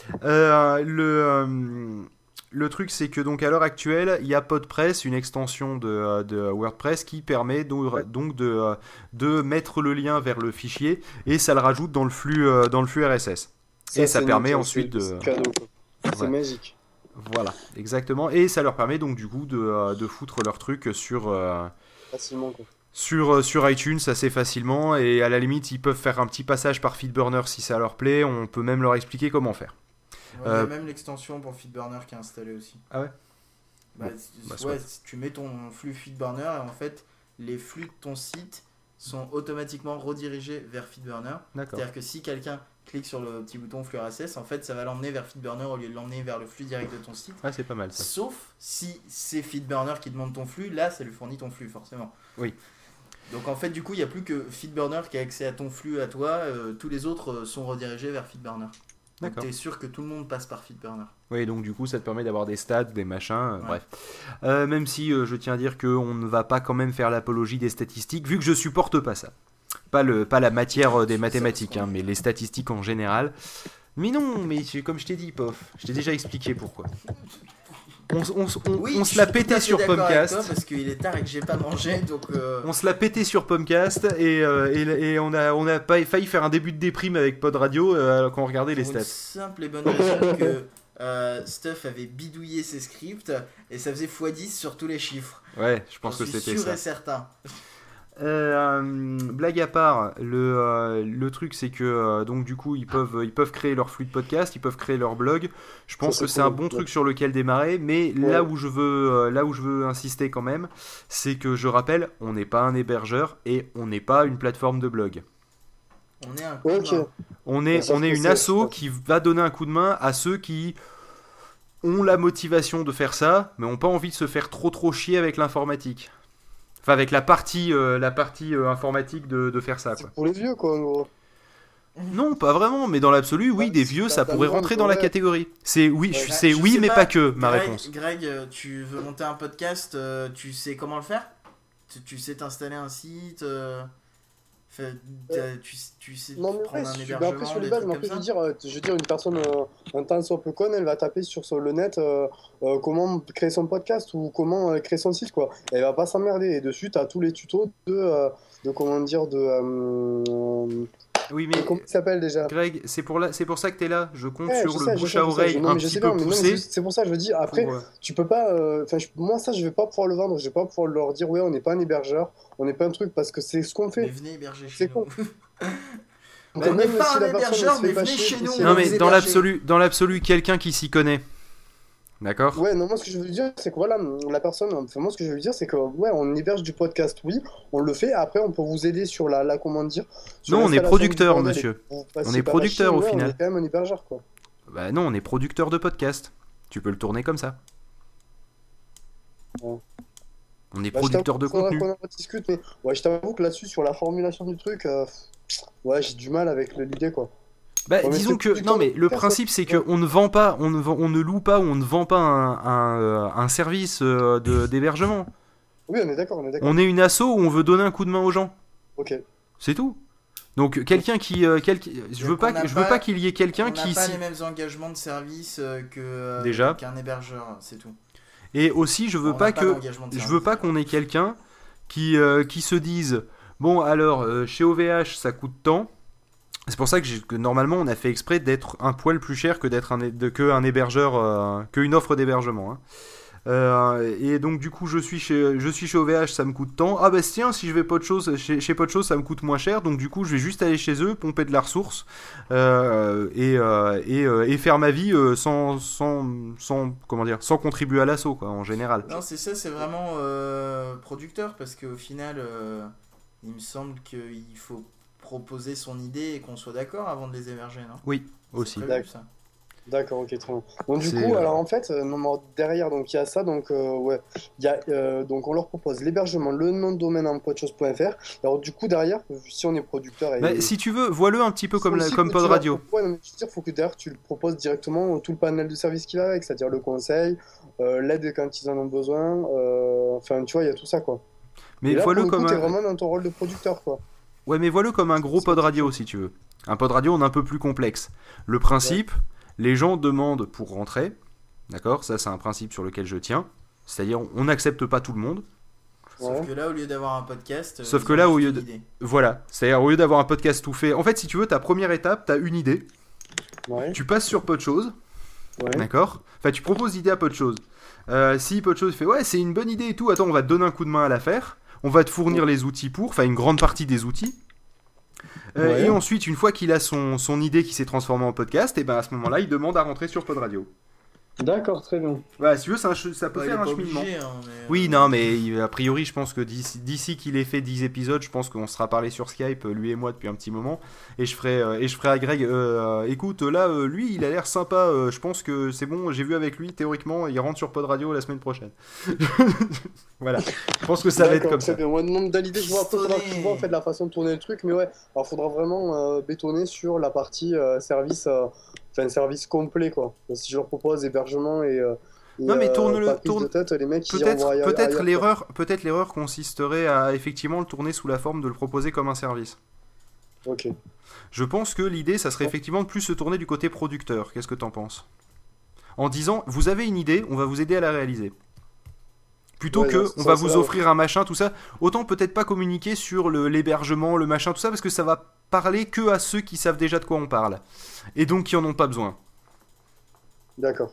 Le truc, c'est que donc à l'heure actuelle, il y a PodPress, une extension de WordPress qui permet donc de mettre le lien vers le fichier et ça le rajoute dans le flux RSS. Et ça c'est permet nickel, ensuite c'est de... cadeau, quoi. C'est Ouais. magique. Voilà, exactement. Et ça leur permet donc du coup de foutre leur truc Facilement, quoi. sur iTunes assez facilement. Et à la limite, ils peuvent faire un petit passage par Feedburner si ça leur plaît. On peut même leur expliquer comment faire. Ouais, il y a même l'extension pour Feedburner qui est installée aussi. Ah ouais. Bah, bah, ouais, tu mets ton flux Feedburner et en fait, les flux de ton site sont automatiquement redirigés vers Feedburner. D'accord. C'est-à-dire que si quelqu'un clique sur le petit bouton flux RSS, en fait, ça va l'emmener vers Feedburner au lieu de l'emmener vers le flux direct de ton site. Ah, c'est pas mal ça. Sauf si c'est Feedburner qui demande ton flux, là, ça lui fournit ton flux, forcément. Oui. Donc en fait, du coup, il n'y a plus que Feedburner qui a accès à ton flux à toi. Tous les autres sont redirigés vers Feedburner. Donc D'accord. t'es sûr que tout le monde passe par Feedburner. Oui, donc du coup, ça te permet d'avoir des stats, des machins, Ouais. bref. Même si je tiens à dire qu'on ne va pas quand même faire l'apologie des statistiques, vu que je supporte pas ça. Pas la matière des mathématiques, hein, mais les statistiques en général. Mais non, mais comme je t'ai dit, pof, je t'ai déjà expliqué pourquoi. On se l'a pété sur Pomcast. Parce qu'il est tard et que j'ai pas mangé, donc. On se l'a pété sur Pomcast et on a failli faire un début de déprime avec Pod Radio quand on regardait les Pour une stats. simple et bonne raison que Stuff avait bidouillé ses scripts et ça faisait x10 sur tous les chiffres. Ouais, je pense J'en que suis c'était sûr ça. et certain. Blague à part, le truc c'est que donc du coup ils peuvent créer leur flux de podcast, ils peuvent créer leur blog. Je pense Ça, que c'est c'est cool, un bon ouais. truc sur lequel démarrer, mais Ouais. là où je veux insister quand même, c'est que je rappelle, on n'est pas un hébergeur et on n'est pas une plateforme de blog. On est un coup Ok. de main. On Mais est sauf que une c'est- asso qui va donner un coup de main à ceux qui ont la motivation de faire ça, mais n'ont pas envie de se faire trop chier avec l'informatique. Enfin, avec la partie informatique de faire ça, quoi. C'est pour les vieux, quoi, en gros. Non, pas vraiment, mais dans l'absolu, oui, Ouais, des vieux, ça t'as pourrait le droit rentrer de- dans la ouais. catégorie. C'est oui, Ouais. c'est Je oui, sais mais pas que, ma Greg, réponse. Greg, tu veux monter un podcast, tu sais comment le faire tu sais t'installer un site Tu sais Non, mais prendre ouais, un si tu mets après hébergement, sur les des bases, trucs mais comme après, ça. je veux dire, une personne un tant soit peu conne, elle va taper sur le net comment créer son podcast ou comment créer son site, quoi. Et elle va pas s'emmerder. Et dessus, tu as tous les tutos de comment dire, Oui, de mais comment il s'appelle déjà? Greg, c'est pour ça que t'es là. Je compte Ouais, sur le bouche à je sais. oreille Non, un mais je petit sais peu bien, mais non, mais poussé c'est pour ça, je veux dire, après, pour. tu peux pas. Enfin, moi, ça, je vais pas pouvoir le vendre. Je vais pas pouvoir leur dire, ouais, on n'est pas un hébergeur, on n'est pas un truc, parce que c'est ce qu'on Mais fait. venez héberger chez C'est nous. con. Donc, Bah, On n'est même pas si un la personne elle hébergeur, se fait mais pas venez chier, chez nous, si on Non, elle- va mais vous héberger. dans l'absolu, quelqu'un qui s'y connaît. D'accord? Ouais, non, moi ce que je veux dire, c'est que voilà, la personne, enfin, moi ce que je veux dire, c'est que ouais, on héberge du podcast, oui, on le fait, après on peut vous aider sur comment dire, sur Non, on est l'installation du producteur, bordel et que monsieur. vous On fassiez est pas la chier, producteur au ouais, on est final. quand même un hébergeur, quoi. Bah non, on est producteur de podcast. Tu peux le tourner comme ça. Ouais. On est Bah, je producteur t'avoue de qu'il faudra contenu. qu'on en discute, mais ouais, je t'avoue que là-dessus, sur la formulation du truc, ouais, j'ai du mal avec l'idée, quoi. Bah, Ouais, mais disons c'est que producteur non, mais de le podcast, principe c'est que ouais. on ne vend pas, on ne loue pas ou on ne vend pas un service d'hébergement. Oui, on est d'accord, on est d'accord. On est une asso où on veut donner un coup de main aux gens. Ok. C'est tout. Donc quelqu'un qui, je veux Donc, on pas, n'a je veux pas- pas qu'il y ait On quelqu'un n'a qui pas s'y- les mêmes engagements de service Déjà. qu'un hébergeur, c'est tout. Et aussi je veux On n'a pas pas que, d'engagement de je service. veux pas qu'on ait quelqu'un qui se dise bon alors chez OVH ça coûte tant. C'est pour ça que normalement on a fait exprès d'être un poil plus cher que d'être un hébergeur, qu'une offre d'hébergement. Hein. Et donc du coup je suis chez OVH, ça me coûte tant. Ah bah tiens, si je vais chez Podchose, ça me coûte moins cher. Donc du coup je vais juste aller chez eux, pomper de la ressource et faire ma vie comment dire, sans contribuer à l'assaut quoi en général. Non, c'est ça, c'est vraiment producteur parce qu'au final, il me semble qu'il faut proposer son idée et qu'on soit d'accord avant de les héberger, non? Oui, C'est aussi. prévu, D'accord. ça. D'accord, ok, très bien. Donc du C'est, coup, alors en fait, derrière, donc il y a ça, donc ouais, il y a, donc on leur propose l'hébergement, le nom de domaine en podchose.fr. Alors du coup, derrière, si on est producteur Bah, et si tu veux, vois-le un petit peu faut aussi comme que Pod tu leur Radio. ouais, non, mais je veux dire, faut que derrière tu le proposes directement tout le panel de services qu'il a avec, c'est-à-dire le conseil, l'aide quand ils en ont besoin, enfin tu vois, il y a tout ça quoi. Mais Et là, pour vois-le le coup, comme t'es un, vraiment dans ton rôle de producteur quoi. ouais, mais vois-le comme un gros Pod Radio si tu veux. Un Pod Radio, on est un peu plus complexe. Le principe, les gens demandent pour rentrer, d'accord? Ça, c'est un principe sur lequel je tiens. C'est-à-dire, on n'accepte pas tout le monde. Sauf Ouais. que là, au lieu d'avoir un podcast, Sauf ils que ont là, juste au lieu une de- idée. Voilà. C'est-à-dire, au lieu d'avoir un podcast tout fait. En fait, si tu veux, ta première étape, t'as une idée. Ouais, Tu passes sur Podchose, ouais. d'accord? Enfin, tu proposes l'idée à Podchose. Si Podchose fait ouais, c'est une bonne idée et tout, attends, on va te donner un coup de main à la faire. On va te fournir les outils pour, enfin, une grande partie des outils. Ouais. Et ensuite, une fois qu'il a son idée qui s'est transformée en podcast, et ben à ce moment-là, il demande à rentrer sur Pod Radio. D'accord, très bien. Voilà, si tu veux, ça peut Bah, il faire est un pas cheminement. obligé, hein, mais, Oui, non, mais a priori, je pense que d'ici qu'il ait fait 10 épisodes, je pense qu'on sera parlé sur Skype, lui et moi, depuis un petit moment. Et je ferai à Greg, écoute, là, lui, il a l'air sympa, je pense que c'est bon, j'ai vu avec lui, théoriquement, il rentre sur Pod Radio la semaine prochaine. Voilà, je pense que ça va être D'accord, comme très ça. bien. Ouais, non, dans l'idée, je vois après, faudra que tu Pistonner. vois en fait la façon de tourner le truc, mais ouais, alors faudra vraiment bétonner sur la partie service, enfin service complet quoi. Donc, si je leur propose hébergement et Non, mais pas prise de tête, les mecs ils envoient ailleurs, quoi. Peut-être l'erreur consisterait à effectivement le tourner sous la forme de le proposer comme un service. Ok. Je pense que l'idée, ça serait effectivement de plus se tourner du côté producteur. Qu'est-ce que t'en penses? En disant, vous avez une idée, on va vous aider à la réaliser. Plutôt Ouais, que, dans ce on va sens-là, vous offrir un machin, tout ça. Autant peut-être pas communiquer sur l'hébergement, le machin, tout ça, parce que ça va parler que à ceux qui savent déjà de quoi on parle. Et donc qui en ont pas besoin. D'accord.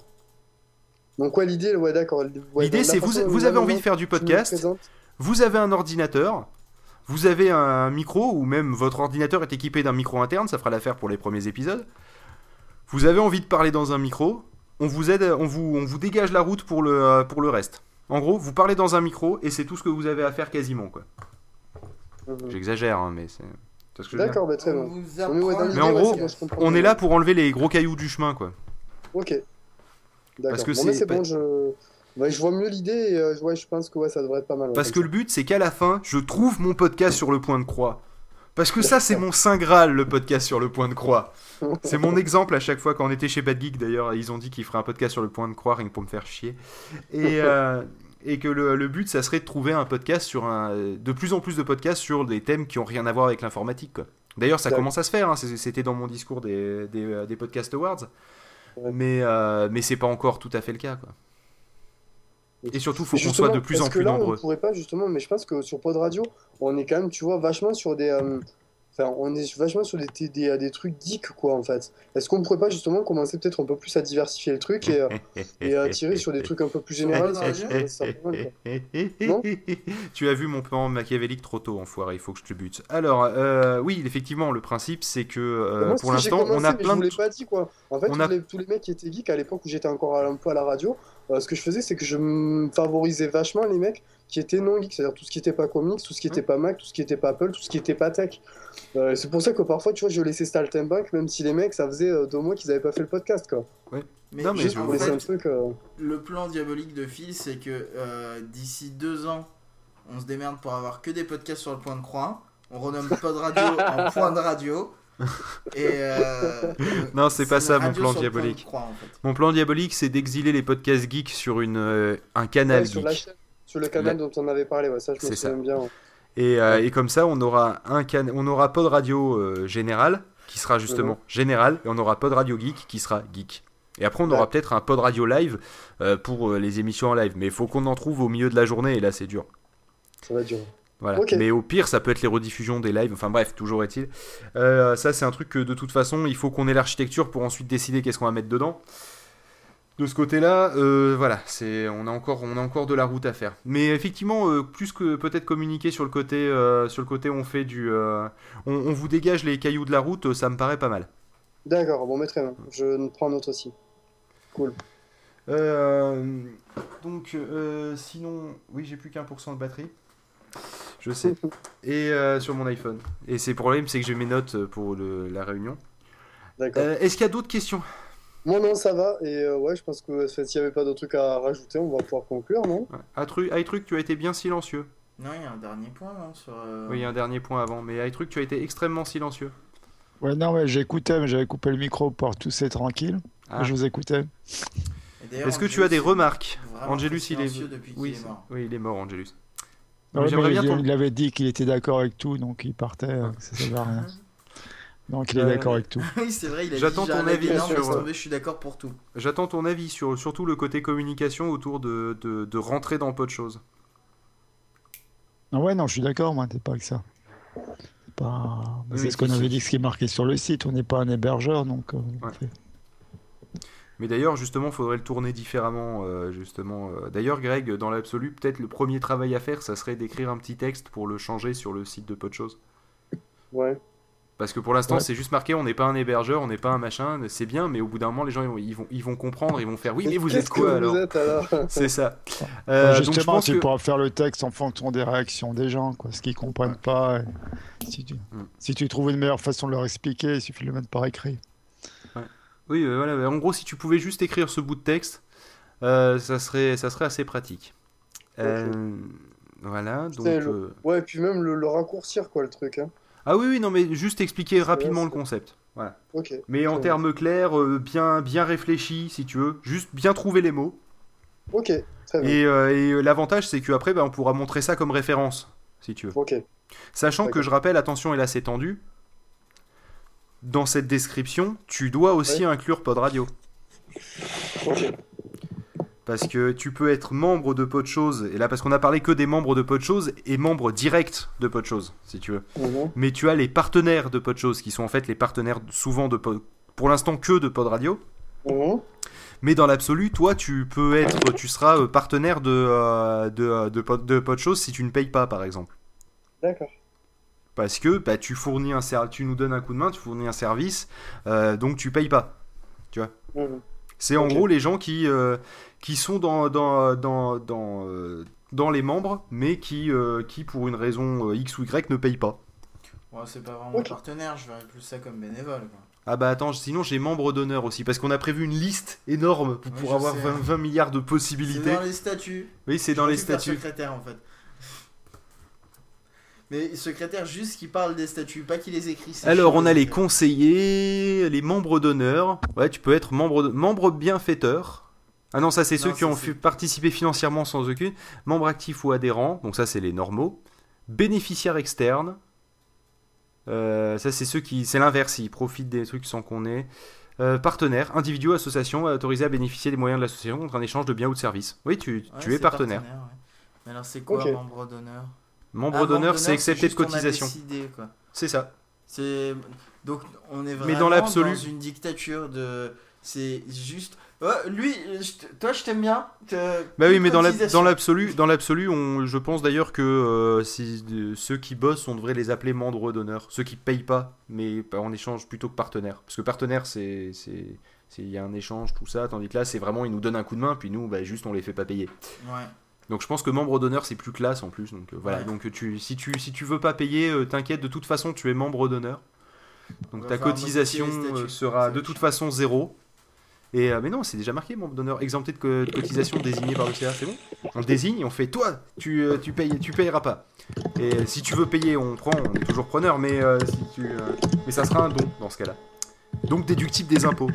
Donc ouais, l'idée, ouais, d'accord. Ouais, L'idée, la c'est, façon dont vous avez envie de maintenant faire du tu me le podcast, présentes. vous avez un ordinateur, vous avez un micro, ou même votre ordinateur est équipé d'un micro interne, ça fera l'affaire pour les premiers épisodes. Vous avez envie de parler dans un micro, on vous aide, on vous dégage la route pour le reste. En gros, vous parlez dans un micro et c'est tout ce que vous avez à faire quasiment, quoi. Mhm. J'exagère, hein, mais c'est ce que je veux dire. D'accord, bah, très On bien. vous On est, ouais, dans apprend l'idée, Mais en ouais, gros, c'est bon, je comprends. On est là pour enlever les gros cailloux du chemin, quoi. Ok. D'accord. Parce que Bon, mais c'est c'est pas- bon, ouais, je vois mieux l'idée et ouais, je pense que ouais, ça devrait être pas mal. Ouais, Parce que comme le but, c'est qu'à la fin, je trouve mon podcast sur le point de croix. Parce que ça, c'est mon saint graal, le podcast sur le point de croix. ça. C'est mon exemple à chaque fois quand on était chez Bad Geek, d'ailleurs, ils ont dit qu'ils feraient un podcast sur le point de croix, rien que pour me faire chier. Et que le but, ça serait de trouver un podcast de plus en plus de podcasts sur des thèmes qui ont rien à voir avec l'informatique, quoi. D'ailleurs, ça commence à se faire, hein. C'était dans mon discours des Podcast Awards. Ouais. Mais c'est pas encore tout à fait le cas, quoi. Et surtout, il faut qu'on soit de plus en plus nombreux. On pourrait pas, justement, mais je pense que sur Pod Radio, on est quand même, tu vois, vachement sur des... on est vachement sur des trucs geeks, quoi, en fait. Est-ce qu'on pourrait pas, justement, commencer peut-être un peu plus à diversifier le truc et à tirer sur des trucs un peu plus généraux Non. Tu as vu mon plan machiavélique trop tôt, enfoiré, il faut que je te bute. Alors, oui, effectivement, le principe, c'est que moi, pour l'instant, on a plein de... Je vous l'ai pas dit, quoi. En fait, tous les mecs qui étaient geeks à l'époque où j'étais encore un peu à la radio, ce que je faisais, c'est que je favorisais vachement les mecs qui étaient non geeks, c'est-à-dire tout ce qui était pas comics, tout ce qui était pas Mac, tout ce qui était pas Apple, tout ce qui était pas tech. C'est pour ça que parfois, tu vois, je laissais Staltenbank, même si les mecs, ça faisait 2 mois qu'ils avaient pas fait le podcast, quoi. Ouais. Mais non, mais juste en fait, un truc, le plan diabolique de Phil, c'est que d'ici 2 ans, on se démerde pour avoir que des podcasts sur le point de croix. On renomme Pod Radio en point de radio. Non, c'est pas ça mon plan diabolique. Croix, en fait. Mon plan diabolique, c'est d'exiler les podcasts geeks sur un canal geek. Sur le canal dont on avait parlé, ouais, ça je me souviens bien. Ouais. Et comme ça, on aura Pod Radio général qui sera justement général, et on aura Pod Radio geek qui sera geek. Et après, on aura peut-être un Pod Radio live pour les émissions en live. Mais il faut qu'on en trouve au milieu de la journée, et là, c'est dur. Ça va durer. Voilà. Okay. Mais au pire, ça peut être les rediffusions des lives. Enfin bref, toujours est-il. Ça, c'est un truc que de toute façon, il faut qu'on ait l'architecture pour ensuite décider qu'est-ce qu'on va mettre dedans. De ce côté-là, voilà, on a encore de la route à faire. Mais effectivement, plus que peut-être communiquer sur le côté où on fait on vous dégage les cailloux de la route, ça me paraît pas mal. D'accord, bon, mais très bien. Je prends note aussi. Cool. Donc, sinon, oui, j'ai plus qu'1% de batterie. Je sais. Et sur mon iPhone. Et le problème, c'est que j'ai mes notes pour la réunion. D'accord. Est-ce qu'il y a d'autres questions ? Moi, non, ça va. Et ouais, je pense que s'il n'y avait pas d'autres trucs à rajouter, on va pouvoir conclure, non ? iTruc, tu as été bien silencieux. Non, il y a un dernier point, non sur, Oui, il y a un dernier point avant. Mais iTruc, tu as été extrêmement silencieux. Ouais, non, ouais, j'écoutais, mais j'avais coupé le micro pour tousser tranquille. Ah. Je vous écoutais. Est-ce que tu as des remarques ? Angelus, il est... Oui, il est mort. Oui, il est mort, Angelus. Ouais, il avait dit qu'il était d'accord avec tout, donc il partait, ça ne servait à rien. Donc il est d'accord avec tout. Oui, c'est vrai, il a J'attends dit ton avis sur... je suis d'accord pour tout. J'attends ton avis sur surtout le côté communication autour de rentrer dans peu de choses. Ah ouais, non, je suis d'accord, moi, t'es pas avec ça. C'est ce qu'on avait dit, ce qui est marqué sur le site, on n'est pas un hébergeur, donc... Mais d'ailleurs, justement, il faudrait le tourner différemment. D'ailleurs, Greg, dans l'absolu, peut-être le premier travail à faire, ça serait d'écrire un petit texte pour le changer sur le site de Podchose. Ouais. Parce que pour l'instant, c'est juste marqué, on n'est pas un hébergeur, on n'est pas un machin, c'est bien, mais au bout d'un moment, les gens ils vont comprendre, ils vont faire, oui, mais vous êtes quoi alors, c'est ça. Justement, donc, je pense tu pourras faire le texte en fonction des réactions des gens, quoi, ce qu'ils comprennent pas. Si tu trouves une meilleure façon de leur expliquer, il suffit de le mettre par écrit. Ouais. Oui, voilà. En gros, si tu pouvais juste écrire ce bout de texte, ça serait assez pratique. Voilà. Donc. Ouais, et puis même le raccourcir, quoi, le truc. Hein. Ah oui, non, mais juste expliquer rapidement le concept. Voilà. Okay. Mais en termes clairs, bien réfléchis, si tu veux. Juste bien trouver les mots. Ok, très bien. Et l'avantage, c'est qu'après, on pourra montrer ça comme référence, si tu veux. Ok. Sachant que je rappelle, attention, et là c'est tendu, dans cette description, tu dois aussi inclure Pod Radio. Ok. Parce que tu peux être membre de Podchose, et là parce qu'on a parlé que des membres de Podchose et membres directs de Podchose, si tu veux. Mais tu as les partenaires de Podchose, qui sont en fait les partenaires souvent pour l'instant que de Pod Radio. Mais dans l'absolu, toi, tu seras partenaire de Podchose si tu ne payes pas, par exemple. D'accord. Parce que tu nous donnes un coup de main, tu fournis un service, donc tu payes pas. Tu vois. C'est en gros les gens qui sont dans les membres, mais qui pour une raison X ou Y ne payent pas. Ouais, c'est pas vraiment partenaire, je verrais plus ça comme bénévole, quoi. Ah bah attends, sinon j'ai membre d'honneur aussi, parce qu'on a prévu une liste énorme pour avoir 20 milliards de possibilités. C'est dans les statuts. Oui, c'est dans les statuts. Secrétaire, en fait. Mais secrétaire juste qui parle des statuts, pas qui les écrit. Alors on a les conseillers, les membres d'honneur. Ouais, tu peux être membre bienfaiteur. Ah non, ça c'est ceux qui ont participé financièrement sans aucune. Membres actifs ou adhérents, donc ça c'est les normaux. Bénéficiaires externes. Ça c'est ceux qui... C'est l'inverse, ils profitent des trucs sans qu'on ait. Partenaires, individus, associations autorisés à bénéficier des moyens de l'association contre un échange de biens ou de services. Oui, tu es partenaire. Ouais. Mais alors c'est quoi membre d'honneur? Membre d'honneur, c'est accepter de cotisation. Décidé, quoi. C'est ça. Donc on est vraiment mais dans l'absolu... dans une dictature de... C'est juste... lui, toi je t'aime bien. Bah oui, mais dans l'absolu, je pense d'ailleurs que ceux qui bossent, on devrait les appeler membres d'honneur. Ceux qui payent pas, mais en échange plutôt que partenaires. Parce que partenaire, il y a un échange, tout ça, tandis que là, c'est vraiment, ils nous donnent un coup de main, puis nous, juste, on les fait pas payer. Ouais. Donc je pense que membre d'honneur, c'est plus classe en plus. Donc voilà. Ouais. Donc si tu veux pas payer, t'inquiète, de toute façon, tu es membre d'honneur. Donc ta cotisation sera de toute façon 0. Et mais non, c'est déjà marqué membre d'honneur, exempté de cotisation désigné par le CA, c'est bon. On désigne et on fait toi, tu payeras pas. Et si tu veux payer, on est toujours preneur, mais mais ça sera un don dans ce cas-là. Donc déductible des impôts.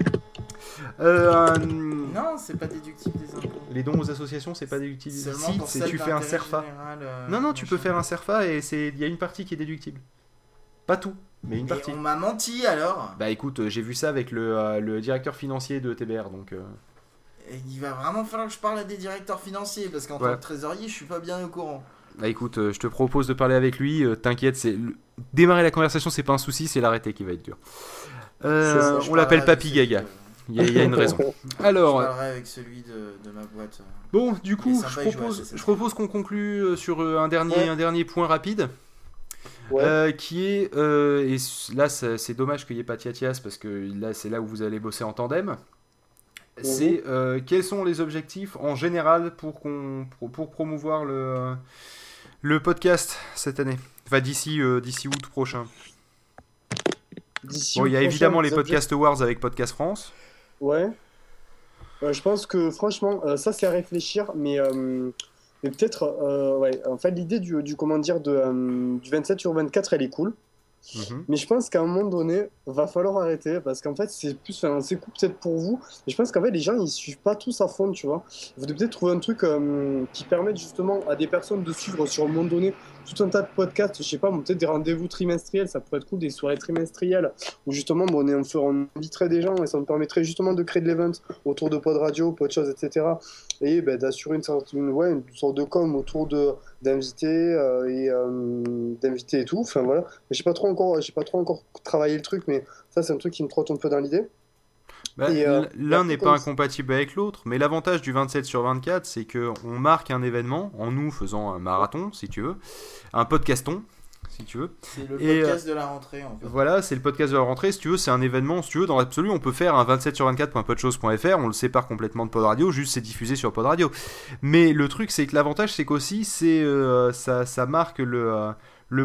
Non, c'est pas déductible des impôts. Les dons aux associations, c'est pas déductible. Si tu fais un CERFA. Non, tu peux faire un CERFA et il y a une partie qui est déductible. Pas tout, mais une partie. On m'a menti alors. Bah écoute, j'ai vu ça avec le directeur financier de TBR, donc... Et il va vraiment falloir que je parle à des directeurs financiers, parce qu'en tant que trésorier, je suis pas bien au courant. Bah écoute, je te propose de parler avec lui, t'inquiète, démarrer la conversation, c'est pas un souci, c'est l'arrêter qui va être dur. On l'appelle Papy Gaga. Il y a une raison. Alors, je parlerai avec celui de ma boîte. Bon, du coup, je propose qu'on conclue sur un dernier point rapide. Ouais. Qui est et là c'est dommage qu'il n'y ait pas Tiatias parce que là c'est là où vous allez bosser en tandem. C'est quels sont les objectifs en général pour promouvoir le podcast cette année, enfin d'ici août prochain. Bon, il y a évidemment les Podcast Awards avec Podcast France. Ouais. Je pense que franchement ça c'est à réfléchir, mais peut-être, en fait, l'idée du 27/24, elle est cool. Mais je pense qu'à un moment donné, va falloir arrêter parce qu'en fait, c'est cool peut-être pour vous. Mais je pense qu'en fait, les gens, ils suivent pas tous à fond, tu vois. Vous devez peut-être trouver un truc qui permette justement à des personnes de suivre sur un moment donné tout un tas de podcasts. Je sais pas, peut-être des rendez-vous trimestriels, ça pourrait être cool, des soirées trimestrielles où justement, on inviterait des gens et ça nous permettrait justement de créer de l'event autour de Pod Radio, Podchose, etc. Et d'assurer une sorte de com autour d'invités d'invités et tout. Enfin voilà. Mais j'ai pas trop encore travaillé le truc, mais ça c'est un truc qui me trotte un peu dans l'idée. L'un n'est pas incompatible avec l'autre, mais l'avantage du 27/24, c'est qu'on marque un événement en nous faisant un marathon, si tu veux, un podcaston, si tu veux. C'est le podcast de la rentrée, en fait. Voilà, c'est le podcast de la rentrée, si tu veux, c'est un événement, si tu veux, dans l'absolu, on peut faire un 27/24.podchose.fr, on le sépare complètement de Pod Radio, juste c'est diffusé sur Pod Radio. Mais le truc, c'est que l'avantage, c'est qu'aussi, ça marque le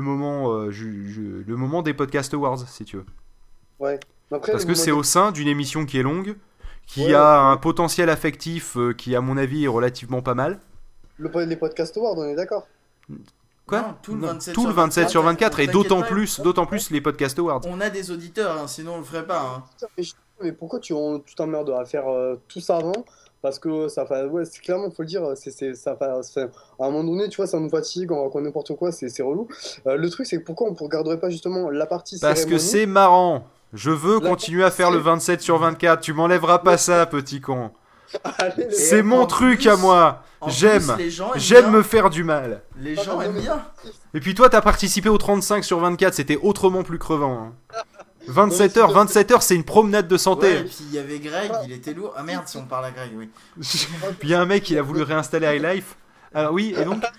moment des Podcast Awards, si tu veux. Ouais. Après, parce que c'est au sein d'une émission qui est longue, qui a un potentiel affectif qui, à mon avis, est relativement pas mal. Les Podcast Awards, on est d'accord. Quoi? Non, tout le 27/24 et d'autant plus les Podcast Awards. On a des auditeurs, sinon on le ferait pas. Mais pourquoi tu t'emmerdes à faire tout ça avant? Parce que c'est clairement, faut le dire, à un moment donné, tu vois, ça nous fatigue, on raconte n'importe quoi, c'est relou. Le truc, c'est pourquoi on ne regarderait pas justement la partie cérémonie? Parce que c'est marrant. Je veux continuer à faire le 27/24. Tu m'enlèveras pas ça, petit con. Allez, c'est mon truc à moi. J'aime me faire du mal. Les gens aiment bien. Et puis toi, t'as participé au 35/24. C'était autrement plus crevant. 27h, c'est une promenade de santé. Ouais, et puis il y avait Greg, il était lourd. Ah merde, si on parle à Greg, oui. Puis il y a un mec, il a voulu réinstaller iLife. Alors oui, et donc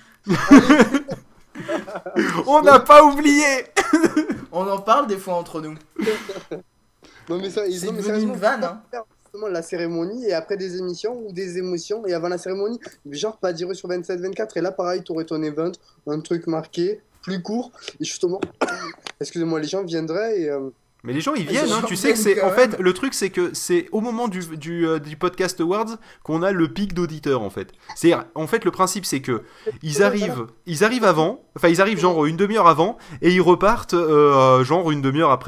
on n'a pas oublié. On en parle des fois entre nous. Non mais ça, c'est devenu une vanne. La cérémonie et après des émissions ou des émotions et avant la cérémonie, genre pas dire sur 27/24 et là pareil, t'aurais ton event, un truc marqué, plus court et justement, excusez-moi, les gens viendraient et mais les gens ils viennent, tu sais que c'est en fait le truc, c'est que c'est au moment du Podcast Awards qu'on a le pic d'auditeurs en fait. C'est en fait le principe, c'est que ils arrivent avant, enfin ils arrivent genre une demi-heure avant et ils repartent genre une demi-heure après.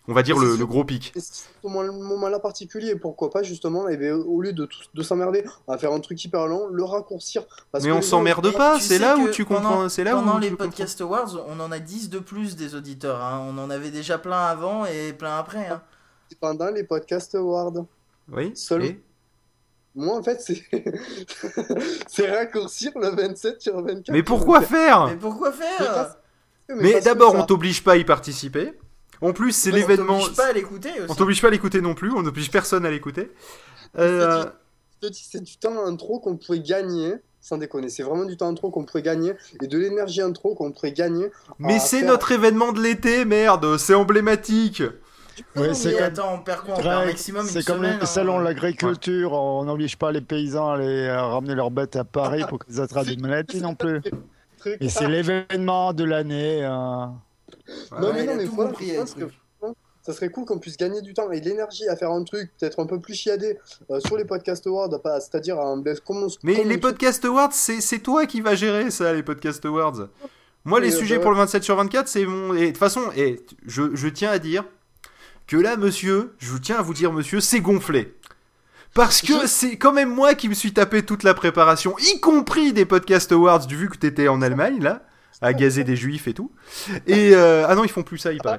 On va dire le gros pic. Et c'est ce moment-là particulier, pourquoi pas justement, et bien, au lieu de s'emmerder à faire un truc hyper long, le raccourcir. Mais on s'emmerde pas, c'est là où tu comprends. Pendant les Podcast Awards, on en a 10 de plus des auditeurs. Hein. On en avait déjà plein avant et plein après. Hein. Pendant les Podcast Awards. Oui. Moi, en fait, c'est raccourcir le 27 sur 24. Mais pourquoi faire ? Mais d'abord, on t'oblige pas à y participer. En plus, c'est l'événement. On t'oblige pas à l'écouter aussi. On t'oblige pas à l'écouter non plus. On n'oblige personne à l'écouter. Je te dis, c'est du temps en trop qu'on pourrait gagner. Sans déconner, c'est vraiment du temps en trop qu'on pourrait gagner. Et de l'énergie en trop qu'on pourrait gagner. Mais c'est notre événement de l'été, merde. C'est emblématique. Ouais, c'est attends, on perd quoi ? On perd un maximum c'est comme le salon de l'agriculture, on n'oblige pas les paysans à aller ramener leurs bêtes à Paris pour qu'ils attrapent des maladies non plus. Et c'est l'événement de l'année. Non, mais voilà, ça serait cool qu'on puisse gagner du temps et de l'énergie à faire un truc peut-être un peu plus chiadé sur les Podcast Awards, c'est-à-dire Mais les Podcast Awards, c'est toi qui vas gérer ça, les Podcast Awards. Moi, les sujets pour le 27 sur 24, c'est mon... Et de toute façon, je tiens à dire que là, monsieur, je tiens à vous dire, monsieur, c'est gonflé. Parce que c'est quand même moi qui me suis tapé toute la préparation, y compris des Podcast Awards, vu que t'étais en Allemagne, là, à gazer des juifs et tout. Et ah non, ils font plus ça, il paraît.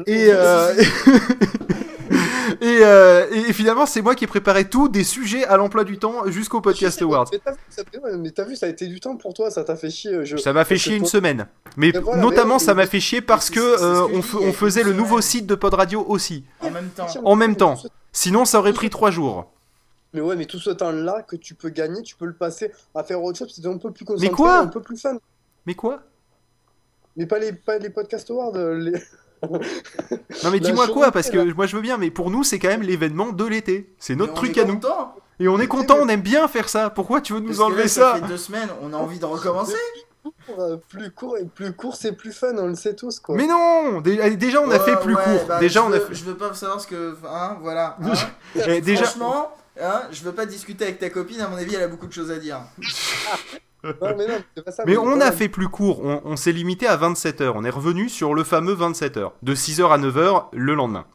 Et finalement, c'est moi qui ai préparé tout, des sujets à l'emploi du temps jusqu'au Podcast Awards. Mais t'as vu, ça a été du temps pour toi, ça t'a fait chier. Ça m'a fait chier une semaine. Mais voilà, notamment, ça m'a fait chier parce que on faisait le nouveau site de Pod Radio aussi. En même temps. Sinon, ça aurait pris 3 jours. Mais ouais, mais tout ce temps-là que tu peux gagner, tu peux le passer à faire autre chose, c'est un peu plus concentré, mais quoi un peu plus fun. Mais quoi ? Mais pas les Podcast Awards, Non mais dis-moi quoi, parce que moi je veux bien, mais pour nous c'est quand même l'événement de l'été. C'est notre truc à nous. Et on est content, on aime bien faire ça. Pourquoi tu veux nous enlever ça ? Ça fait 2 semaines, on a envie de recommencer. Plus court c'est plus fun, on le sait tous quoi. Mais non, déjà on a fait plus court. Bah, déjà je veux pas savoir ce que, voilà. Déjà... Franchement, je veux pas discuter avec ta copine. À mon avis, elle a beaucoup de choses à dire. Non, c'est pas ça, mais on a fait plus court, on s'est limité à 27h. On est revenu sur le fameux 27h, de 6h à 9h le lendemain.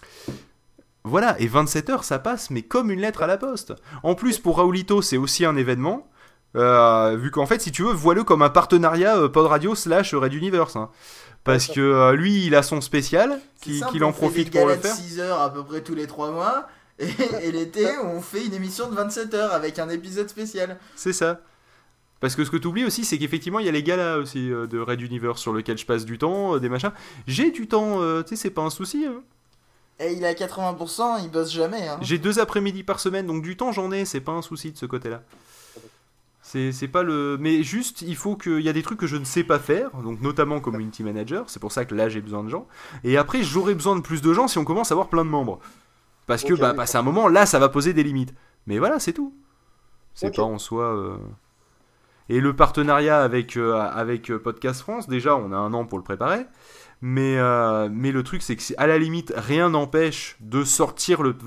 Voilà, et 27h ça passe, mais comme une lettre à la poste. En plus, pour Raoulito, c'est aussi un événement. Vu qu'en fait, si tu veux, vois-le comme un partenariat Pod Radio / Red Universe. Hein. Parce que lui, il a son spécial, qu'il en profite pour le faire. 6 heures à peu près tous les 3 mois. Et l'été, on fait une émission de 27 heures avec un épisode spécial. C'est ça. Parce que ce que tu oublies aussi, c'est qu'effectivement, il y a les galas aussi de Red Universe sur lesquels je passe du temps, des machins. J'ai du temps, tu sais, c'est pas un souci. Hein. Et il est à 80%, il bosse jamais. Hein. J'ai 2 après-midi par semaine, donc du temps j'en ai, c'est pas un souci de ce côté-là. C'est pas le... Mais juste, il faut qu'il y a des trucs que je ne sais pas faire, donc notamment community manager, c'est pour ça que là j'ai besoin de gens. Et après, j'aurai besoin de plus de gens si on commence à avoir plein de membres. Parce que, passer un moment, là, ça va poser des limites. Mais voilà, c'est tout. C'est pas en soi... Et le partenariat avec Podcast France, déjà, on a 1 an pour le préparer. Mais le truc, c'est que à la limite, rien n'empêche de sortir les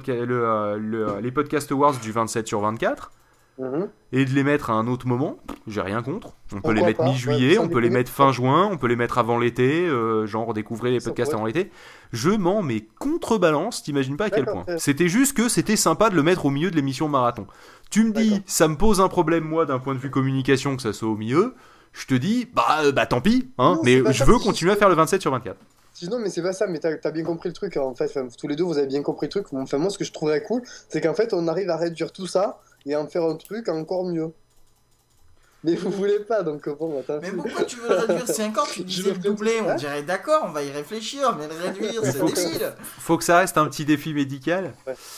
Podcast Awards du 27 sur 24 et de les mettre à un autre moment. J'ai rien contre. On peut les mettre mi-juillet, on peut les mettre fin juin, on peut les mettre avant l'été, genre découvrir les podcasts avant l'été. Je m'en mets contrebalance, t'imagines pas à quel point. C'était juste que c'était sympa de le mettre au milieu de l'émission marathon. Tu me dis, ça me pose un problème, moi, d'un point de vue communication, que ça soit au milieu. Je te dis, bah tant pis, hein, non, mais je veux continuer à faire le 27 sur 24. Non, mais c'est pas ça, mais t'as bien compris le truc, en fait. Enfin, tous les deux, vous avez bien compris le truc. Enfin, moi, ce que je trouverais cool, c'est qu'en fait, on arrive à réduire tout ça et à en faire un truc encore mieux. Mais vous voulez pas, donc bon, attends. Mais pourquoi tu veux le réduire? Si encore tu disais le doubler, on dirait d'accord, on va y réfléchir, mais le réduire, c'est débile. Faut que ça reste un petit défi médical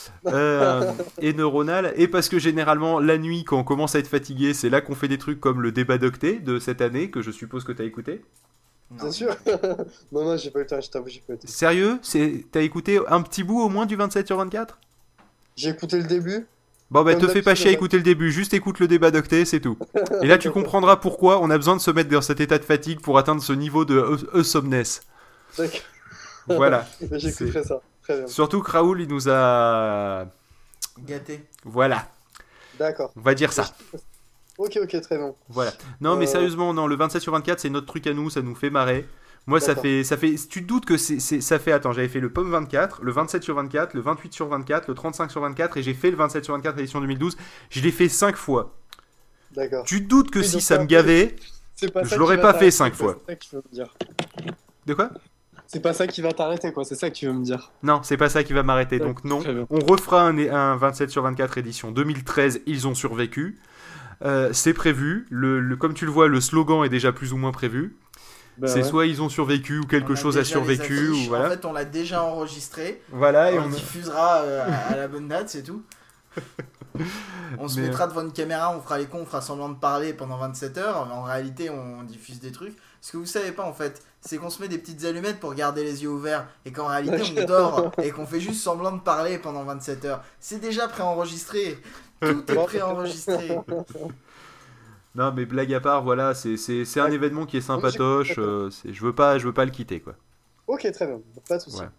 et neuronal. Et parce que généralement, la nuit, quand on commence à être fatigué, c'est là qu'on fait des trucs comme le débat d'octet de cette année, que je suppose que t'as écouté. Bien sûr. Non, j'ai pas eu le temps, je t'avoue, j'ai pas eu le temps. Sérieux? T'as écouté un petit bout au moins du 27 sur 24? J'ai écouté le début. Bon bah te fais pas chier à écouter le début, juste écoute le débat d'octet, c'est tout. Et là tu comprendras pourquoi on a besoin de se mettre dans cet état de fatigue pour atteindre ce niveau de awesomeness. D'accord. Voilà. J'écouterai ça, très bien. Surtout que Raoul il nous a... gâté. Voilà. D'accord. On va dire ça. Ok, très bon. Voilà. Non mais sérieusement, non, le 27 sur 24 c'est notre truc à nous, ça nous fait marrer. Moi, ça fait. Tu te doutes que ça fait. Attends, j'avais fait le Pomme 24, le 27/24, le 28/24, le 35/24, et j'ai fait le 27/24 édition 2012. Je l'ai fait 5 fois. D'accord. Tu te doutes que Oui, si donc ça ça, me gavait, je l'aurais pas fait 5 fois. C'est ça que tu veux me dire. De quoi? C'est pas ça qui va t'arrêter, quoi. C'est ça que tu veux me dire. Non, c'est pas ça qui va m'arrêter. Donc non, Très bien. on refera un 27/24 édition 2013. Ils ont survécu. C'est prévu. Comme tu le vois, le slogan est déjà plus ou moins prévu. Ben c'est ouais. soit ils ont survécu ou quelque chose a survécu. Ou voilà. En fait, on l'a déjà enregistré. Voilà, et on le diffusera à la bonne date, c'est tout. On se mettra devant une caméra, on fera les cons, on fera semblant de parler pendant 27 heures, mais en réalité on diffuse des trucs. Ce que vous savez pas en fait, c'est qu'on se met des petites allumettes pour garder les yeux ouverts et qu'en réalité on dort et qu'on fait juste semblant de parler pendant 27 heures. C'est déjà préenregistré, tout est préenregistré. Non mais blague à part, voilà, c'est un événement qui est sympatoche, je veux pas le quitter quoi. Ok, très bien, pas de soucis. Ouais.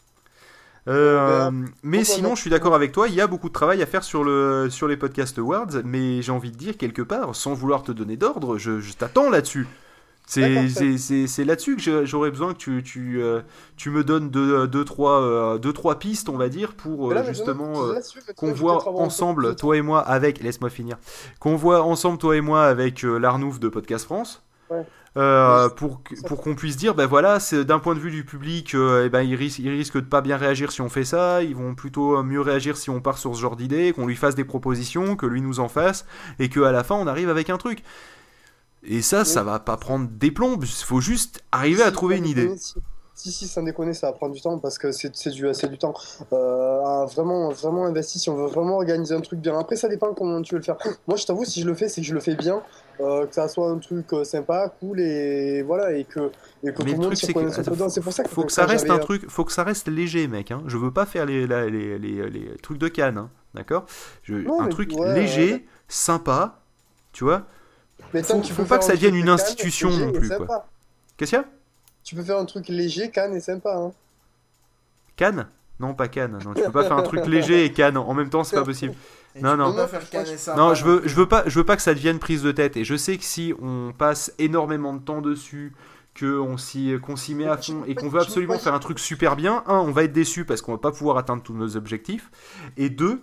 Mais sinon, je suis d'accord avec toi, il y a beaucoup de travail à faire sur les Podcast Awards, mais j'ai envie de dire quelque part, sans vouloir te donner d'ordre, je t'attends là-dessus. C'est là-dessus que j'aurais besoin que tu me donnes deux, trois pistes, on va dire, pour justement qu'on voit ensemble, toi et moi, laisse-moi finir, qu'on voit ensemble, toi et moi, avec l'Arnouf de Podcast France. Ouais. Pour qu'on puisse dire, ben voilà, c'est d'un point de vue du public, ils risquent de pas bien réagir si on fait ça, ils vont plutôt mieux réagir si on part sur ce genre d'idée, qu'on lui fasse des propositions, que lui nous en fasse, et qu'à la fin on arrive avec un truc. Et ça va pas prendre des plombs, il faut juste arriver à trouver une idée. Si, sans déconner, ça va prendre du temps parce que c'est du temps. Vraiment investi si on veut vraiment organiser un truc bien. Après, ça dépend comment tu veux le faire. Moi, je t'avoue, si je le fais, c'est que je le fais bien, que ça soit un truc sympa, cool et voilà, et que tout le monde s'y reconnaisse un peu dedans. C'est pour ça que faut que ça reste un truc, faut que ça reste léger, mec. Hein. Je veux pas faire les trucs de Cannes, hein, d'accord? Un truc léger, sympa, tu vois. Mais faut pas que ça devienne une institution non plus, quoi. Qu'est-ce qu'il y a? Tu peux faire un truc léger, Cannes et sympa. Hein. Cannes? Non, pas Cannes. Non, tu peux pas faire un truc léger et Cannes en même temps, c'est pas possible. Non. Non, je veux pas que ça devienne prise de tête. Et je sais que si on passe énormément de temps dessus, qu'on s'y met à fond et qu'on veut absolument faire un truc super bien, on va être déçu parce qu'on va pas pouvoir atteindre tous nos objectifs. Et deux,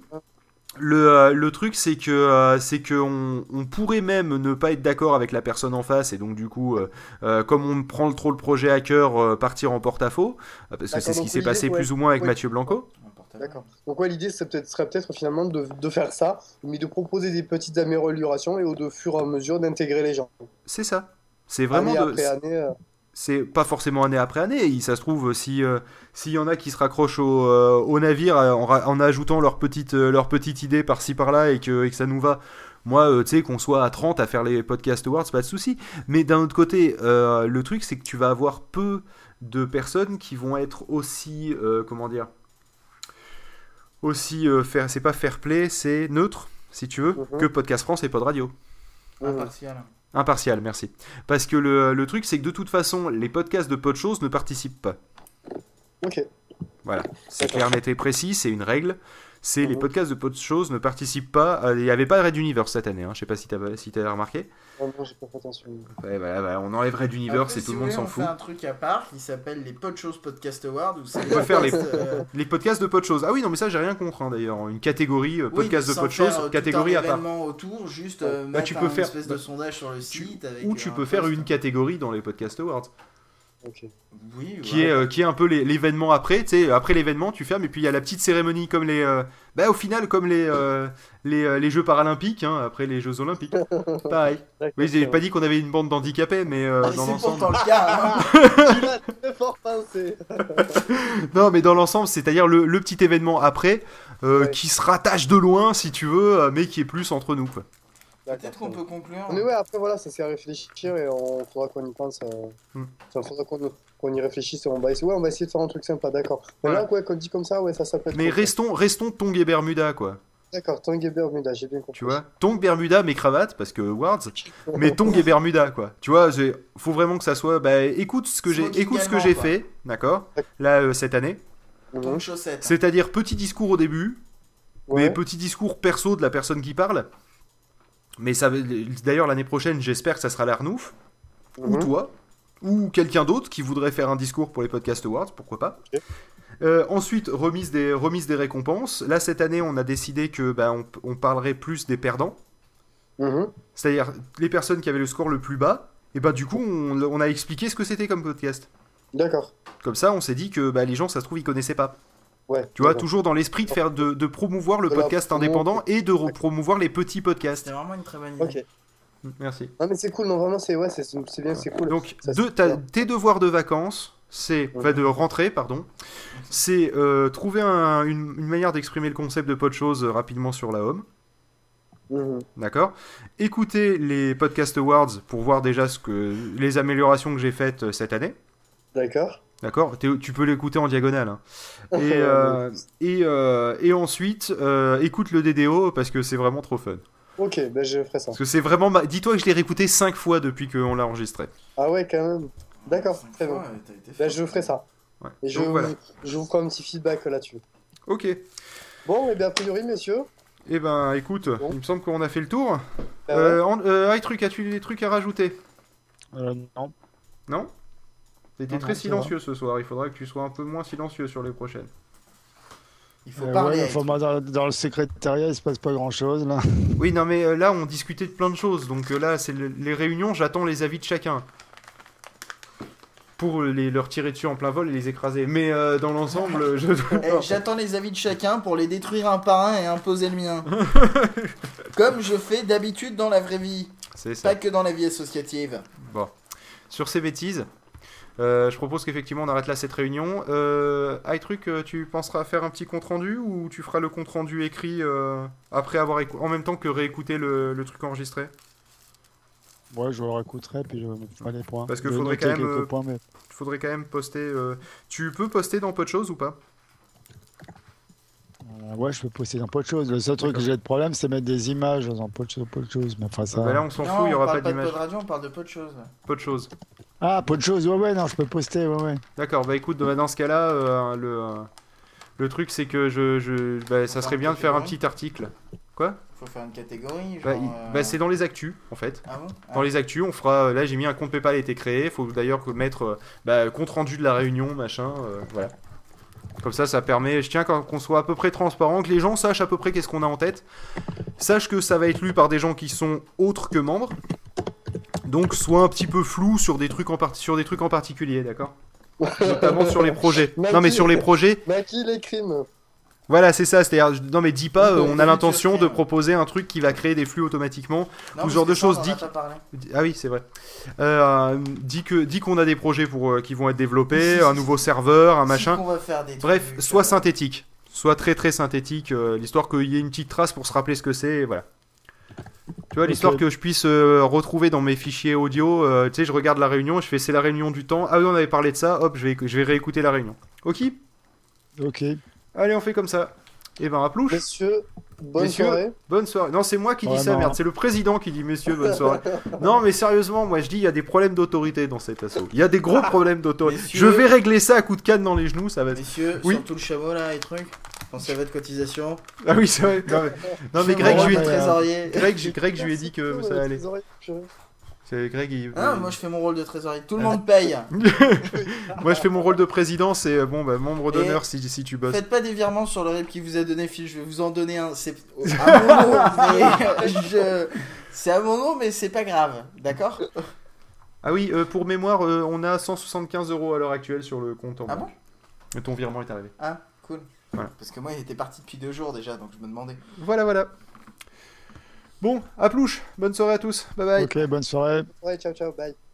le truc c'est que on pourrait même ne pas être d'accord avec la personne en face et donc du coup comme on prend trop le projet à cœur, partir en porte-à-faux parce que c'est ce qui s'est passé plus ou moins avec Mathieu Blanco. D'accord. Donc l'idée serait peut-être finalement de faire ça, mais de proposer des petites améliorations et au fur et à mesure d'intégrer les gens. C'est ça. C'est vraiment année après année. C'est pas forcément année après année. Ça se trouve, s'il y en a qui se raccrochent au navire en ajoutant leur petite idée par-ci par-là et que ça nous va. Moi, tu sais, qu'on soit à 30 à faire les Podcast Awards, pas de souci. Mais d'un autre côté, le truc, c'est que tu vas avoir peu de personnes qui vont être aussi, c'est pas fair play, c'est neutre, si tu veux, que Podcast France et Pod Radio. Impartial, merci. Parce que le truc, c'est que de toute façon, les podcasts de Podchose ne participent pas. Ok. Voilà, c'est clair, net et précis, c'est une règle. Les podcasts de Podchose ne participent pas. Il n'y avait pas de Red Universe cette année, hein. Je sais pas si t'as remarqué. Non, j'ai pas fait attention. Ouais, voilà, on enlève Red Universe et tout le monde s'en fout. On fait un truc à part qui s'appelle les Podchose Podcast Awards. On peut faire les podcasts de Podchose. Ah oui, non, mais ça, j'ai rien contre, hein, d'ailleurs. Une catégorie podcast de Podchose, catégorie à part. Autour, juste tu peux faire une espèce de sondage sur le site. Ou tu peux faire une catégorie dans les Podcast Awards. Okay. Oui, qui est un peu l'événement après, tu sais, après l'événement tu fermes et puis il y a la petite cérémonie comme au final comme les Jeux Paralympiques, hein, après les Jeux Olympiques, pareil. Oui, j'ai pas dit qu'on avait une bande d'handicapés, mais dans l'ensemble. C'est pourtant le cas. Hein. Tu l'as très fort pensé. Non, mais dans l'ensemble, c'est-à-dire le petit événement après, qui se rattache de loin si tu veux, mais qui est plus entre nous, quoi. Peut-être qu'on peut conclure. Mais ouais, après voilà, ça c'est à réfléchir et on faudra qu'on y pense. Faudra qu'on y réfléchisse et on va essayer de faire un truc sympa, d'accord. Mais là, quand on dit comme ça, ça peut être. Mais restons Tongs et Bermuda, quoi. D'accord, Tongs et Bermuda, j'ai bien compris. Tu vois, Tongs, Bermuda, mes cravates, parce que Awards, mais Tongs et Bermuda, quoi. Tu vois, faut vraiment que ça soit. Écoute ce que j'ai fait, d'accord, là cette année. C'est-à-dire petit discours au début, mais petit discours perso de la personne qui parle. Mais ça, d'ailleurs, l'année prochaine, j'espère que ça sera l'Arnouf, ou toi, ou quelqu'un d'autre qui voudrait faire un discours pour les Podcast Awards, pourquoi pas. Ok. Ensuite, remise des récompenses. Là, cette année, on a décidé que on parlerait plus des perdants. C'est-à-dire les personnes qui avaient le score le plus bas. Et du coup, on a expliqué ce que c'était comme podcast. D'accord. Comme ça, on s'est dit que les gens, ça se trouve, ils connaissaient pas. Ouais. Tu vois, toujours dans l'esprit de promouvoir le podcast indépendant et de promouvoir les petits podcasts. C'était vraiment une très bonne idée. Ok. Merci. Non mais c'est cool, non vraiment c'est bien, c'est cool. Donc, Ça, c'est bien. tes devoirs de vacances, de rentrée, pardon, c'est trouver une manière d'exprimer le concept de Podchose rapidement sur la home. D'accord. Écouter les Podcast Awards pour voir déjà les améliorations que j'ai faites cette année. D'accord. D'accord. Tu peux l'écouter en diagonale. Hein. Et ensuite, écoute le DDO parce que c'est vraiment trop fun. Ok, je ferai ça. Parce que c'est vraiment... Dis-toi que je l'ai réécouté 5 fois depuis qu'on l'a enregistré. Ah ouais, quand même. D'accord, très bien. Je ferai ça. Ouais. Et je vous ferai un petit feedback là-dessus. Ok. Bon, et bien a priori, messieurs. Eh ben, écoute, il me semble qu'on a fait le tour. iTruc, as-tu des trucs à rajouter? Non. Non? T'étais très silencieux ce soir. Il faudra que tu sois un peu moins silencieux sur les prochaines. Il faut parler. Dans le secrétariat, il se passe pas grand-chose là. Oui, non, mais là, on discutait de plein de choses. Donc là, c'est les réunions, j'attends les avis de chacun. Pour leur tirer dessus en plein vol et les écraser. Mais dans l'ensemble, j'attends les avis de chacun pour les détruire un par un et imposer le mien. Comme je fais d'habitude dans la vraie vie. C'est ça. Pas que dans la vie associative. Bon. Sur ces bêtises, je propose qu'effectivement on arrête là cette réunion. iTruc, tu penseras à faire un petit compte-rendu ou tu feras le compte-rendu écrit après avoir en même temps que réécouter le truc enregistré? Ouais, je le réécouterai puis je ferai les points. Parce qu'il faudrait quand même poster. Tu peux poster dans Podchose ou pas? Ouais, je peux poster dans Podchose. Le seul truc que j'ai de problème, c'est mettre des images dans Podchose. Mais enfin, ça... là, on s'en fout, il n'y aura pas d'image. On parle pas de Pod Radio, on parle de Podchose. Podchose. Ah, Podchose, ouais, non, je peux poster, ouais. D'accord, écoute, dans ce cas-là, le truc, c'est que ça serait bien de faire un petit article. Quoi? Faut faire une catégorie, c'est dans les actus, en fait. Ah bon? Dans les actus, on fera... Là, j'ai mis un compte PayPal a été créé. Faut d'ailleurs mettre compte rendu de la réunion, machin, voilà. Comme ça permet... Je tiens qu'on soit à peu près transparent, que les gens sachent à peu près qu'est-ce qu'on a en tête. Sache que ça va être lu par des gens qui sont autres que membres. Donc, soit un petit peu flou sur des trucs en particulier, d'accord? Notamment sur les projets. Non, mais sur les projets... Maki, les crimes. Voilà, c'est ça, c'est-à-dire, non mais dis pas, on a l'intention de proposer un truc qui va créer des flux automatiquement, ou ce genre de choses. Ah oui, c'est vrai. Dis qu'on a des projets qui vont être développés, un nouveau serveur, un machin. Bref, sois synthétique, sois très très synthétique, l'histoire qu'il y ait une petite trace pour se rappeler ce que c'est, et voilà. Tu vois, l'histoire que je puisse retrouver dans mes fichiers audio, tu sais, je regarde la réunion, je fais c'est la réunion du temps, ah oui, on avait parlé de ça, hop, je vais réécouter la réunion. Ok. Allez, on fait comme ça. Et à plouche. Messieurs, bonne soirée. Bonne soirée. Non, c'est moi qui dis ça, merde. C'est le président qui dit messieurs, bonne soirée. Non, mais sérieusement, moi je dis, il y a des problèmes d'autorité dans cet assaut. Il y a des gros problèmes d'autorité. Je vais régler ça à coups de canne dans les genoux, ça va. Messieurs, surtout le chameau là et trucs. Pensez à votre cotisation. Ah oui, c'est vrai. Non, mais Greg, je lui ai dit que ça allait. C'est Greg, moi je fais mon rôle de trésorier. Tout le monde paye. Moi je fais mon rôle de président, c'est membre d'honneur si tu bosses. Faites pas des virements sur le RIP qui vous a donné Phil, je vais vous en donner un. C'est à mon nom, c'est à mon nom, mais c'est pas grave, d'accord? Ah oui, pour mémoire, on a 175 € à l'heure actuelle sur le compte en banque. Bon, ton virement est arrivé. Ah, cool. Voilà. Parce que moi il était parti depuis 2 jours déjà, donc je me demandais. Voilà. Bon, à plouche, bonne soirée à tous, bye bye. Ok, bonne soirée. Ouais, ciao, bye.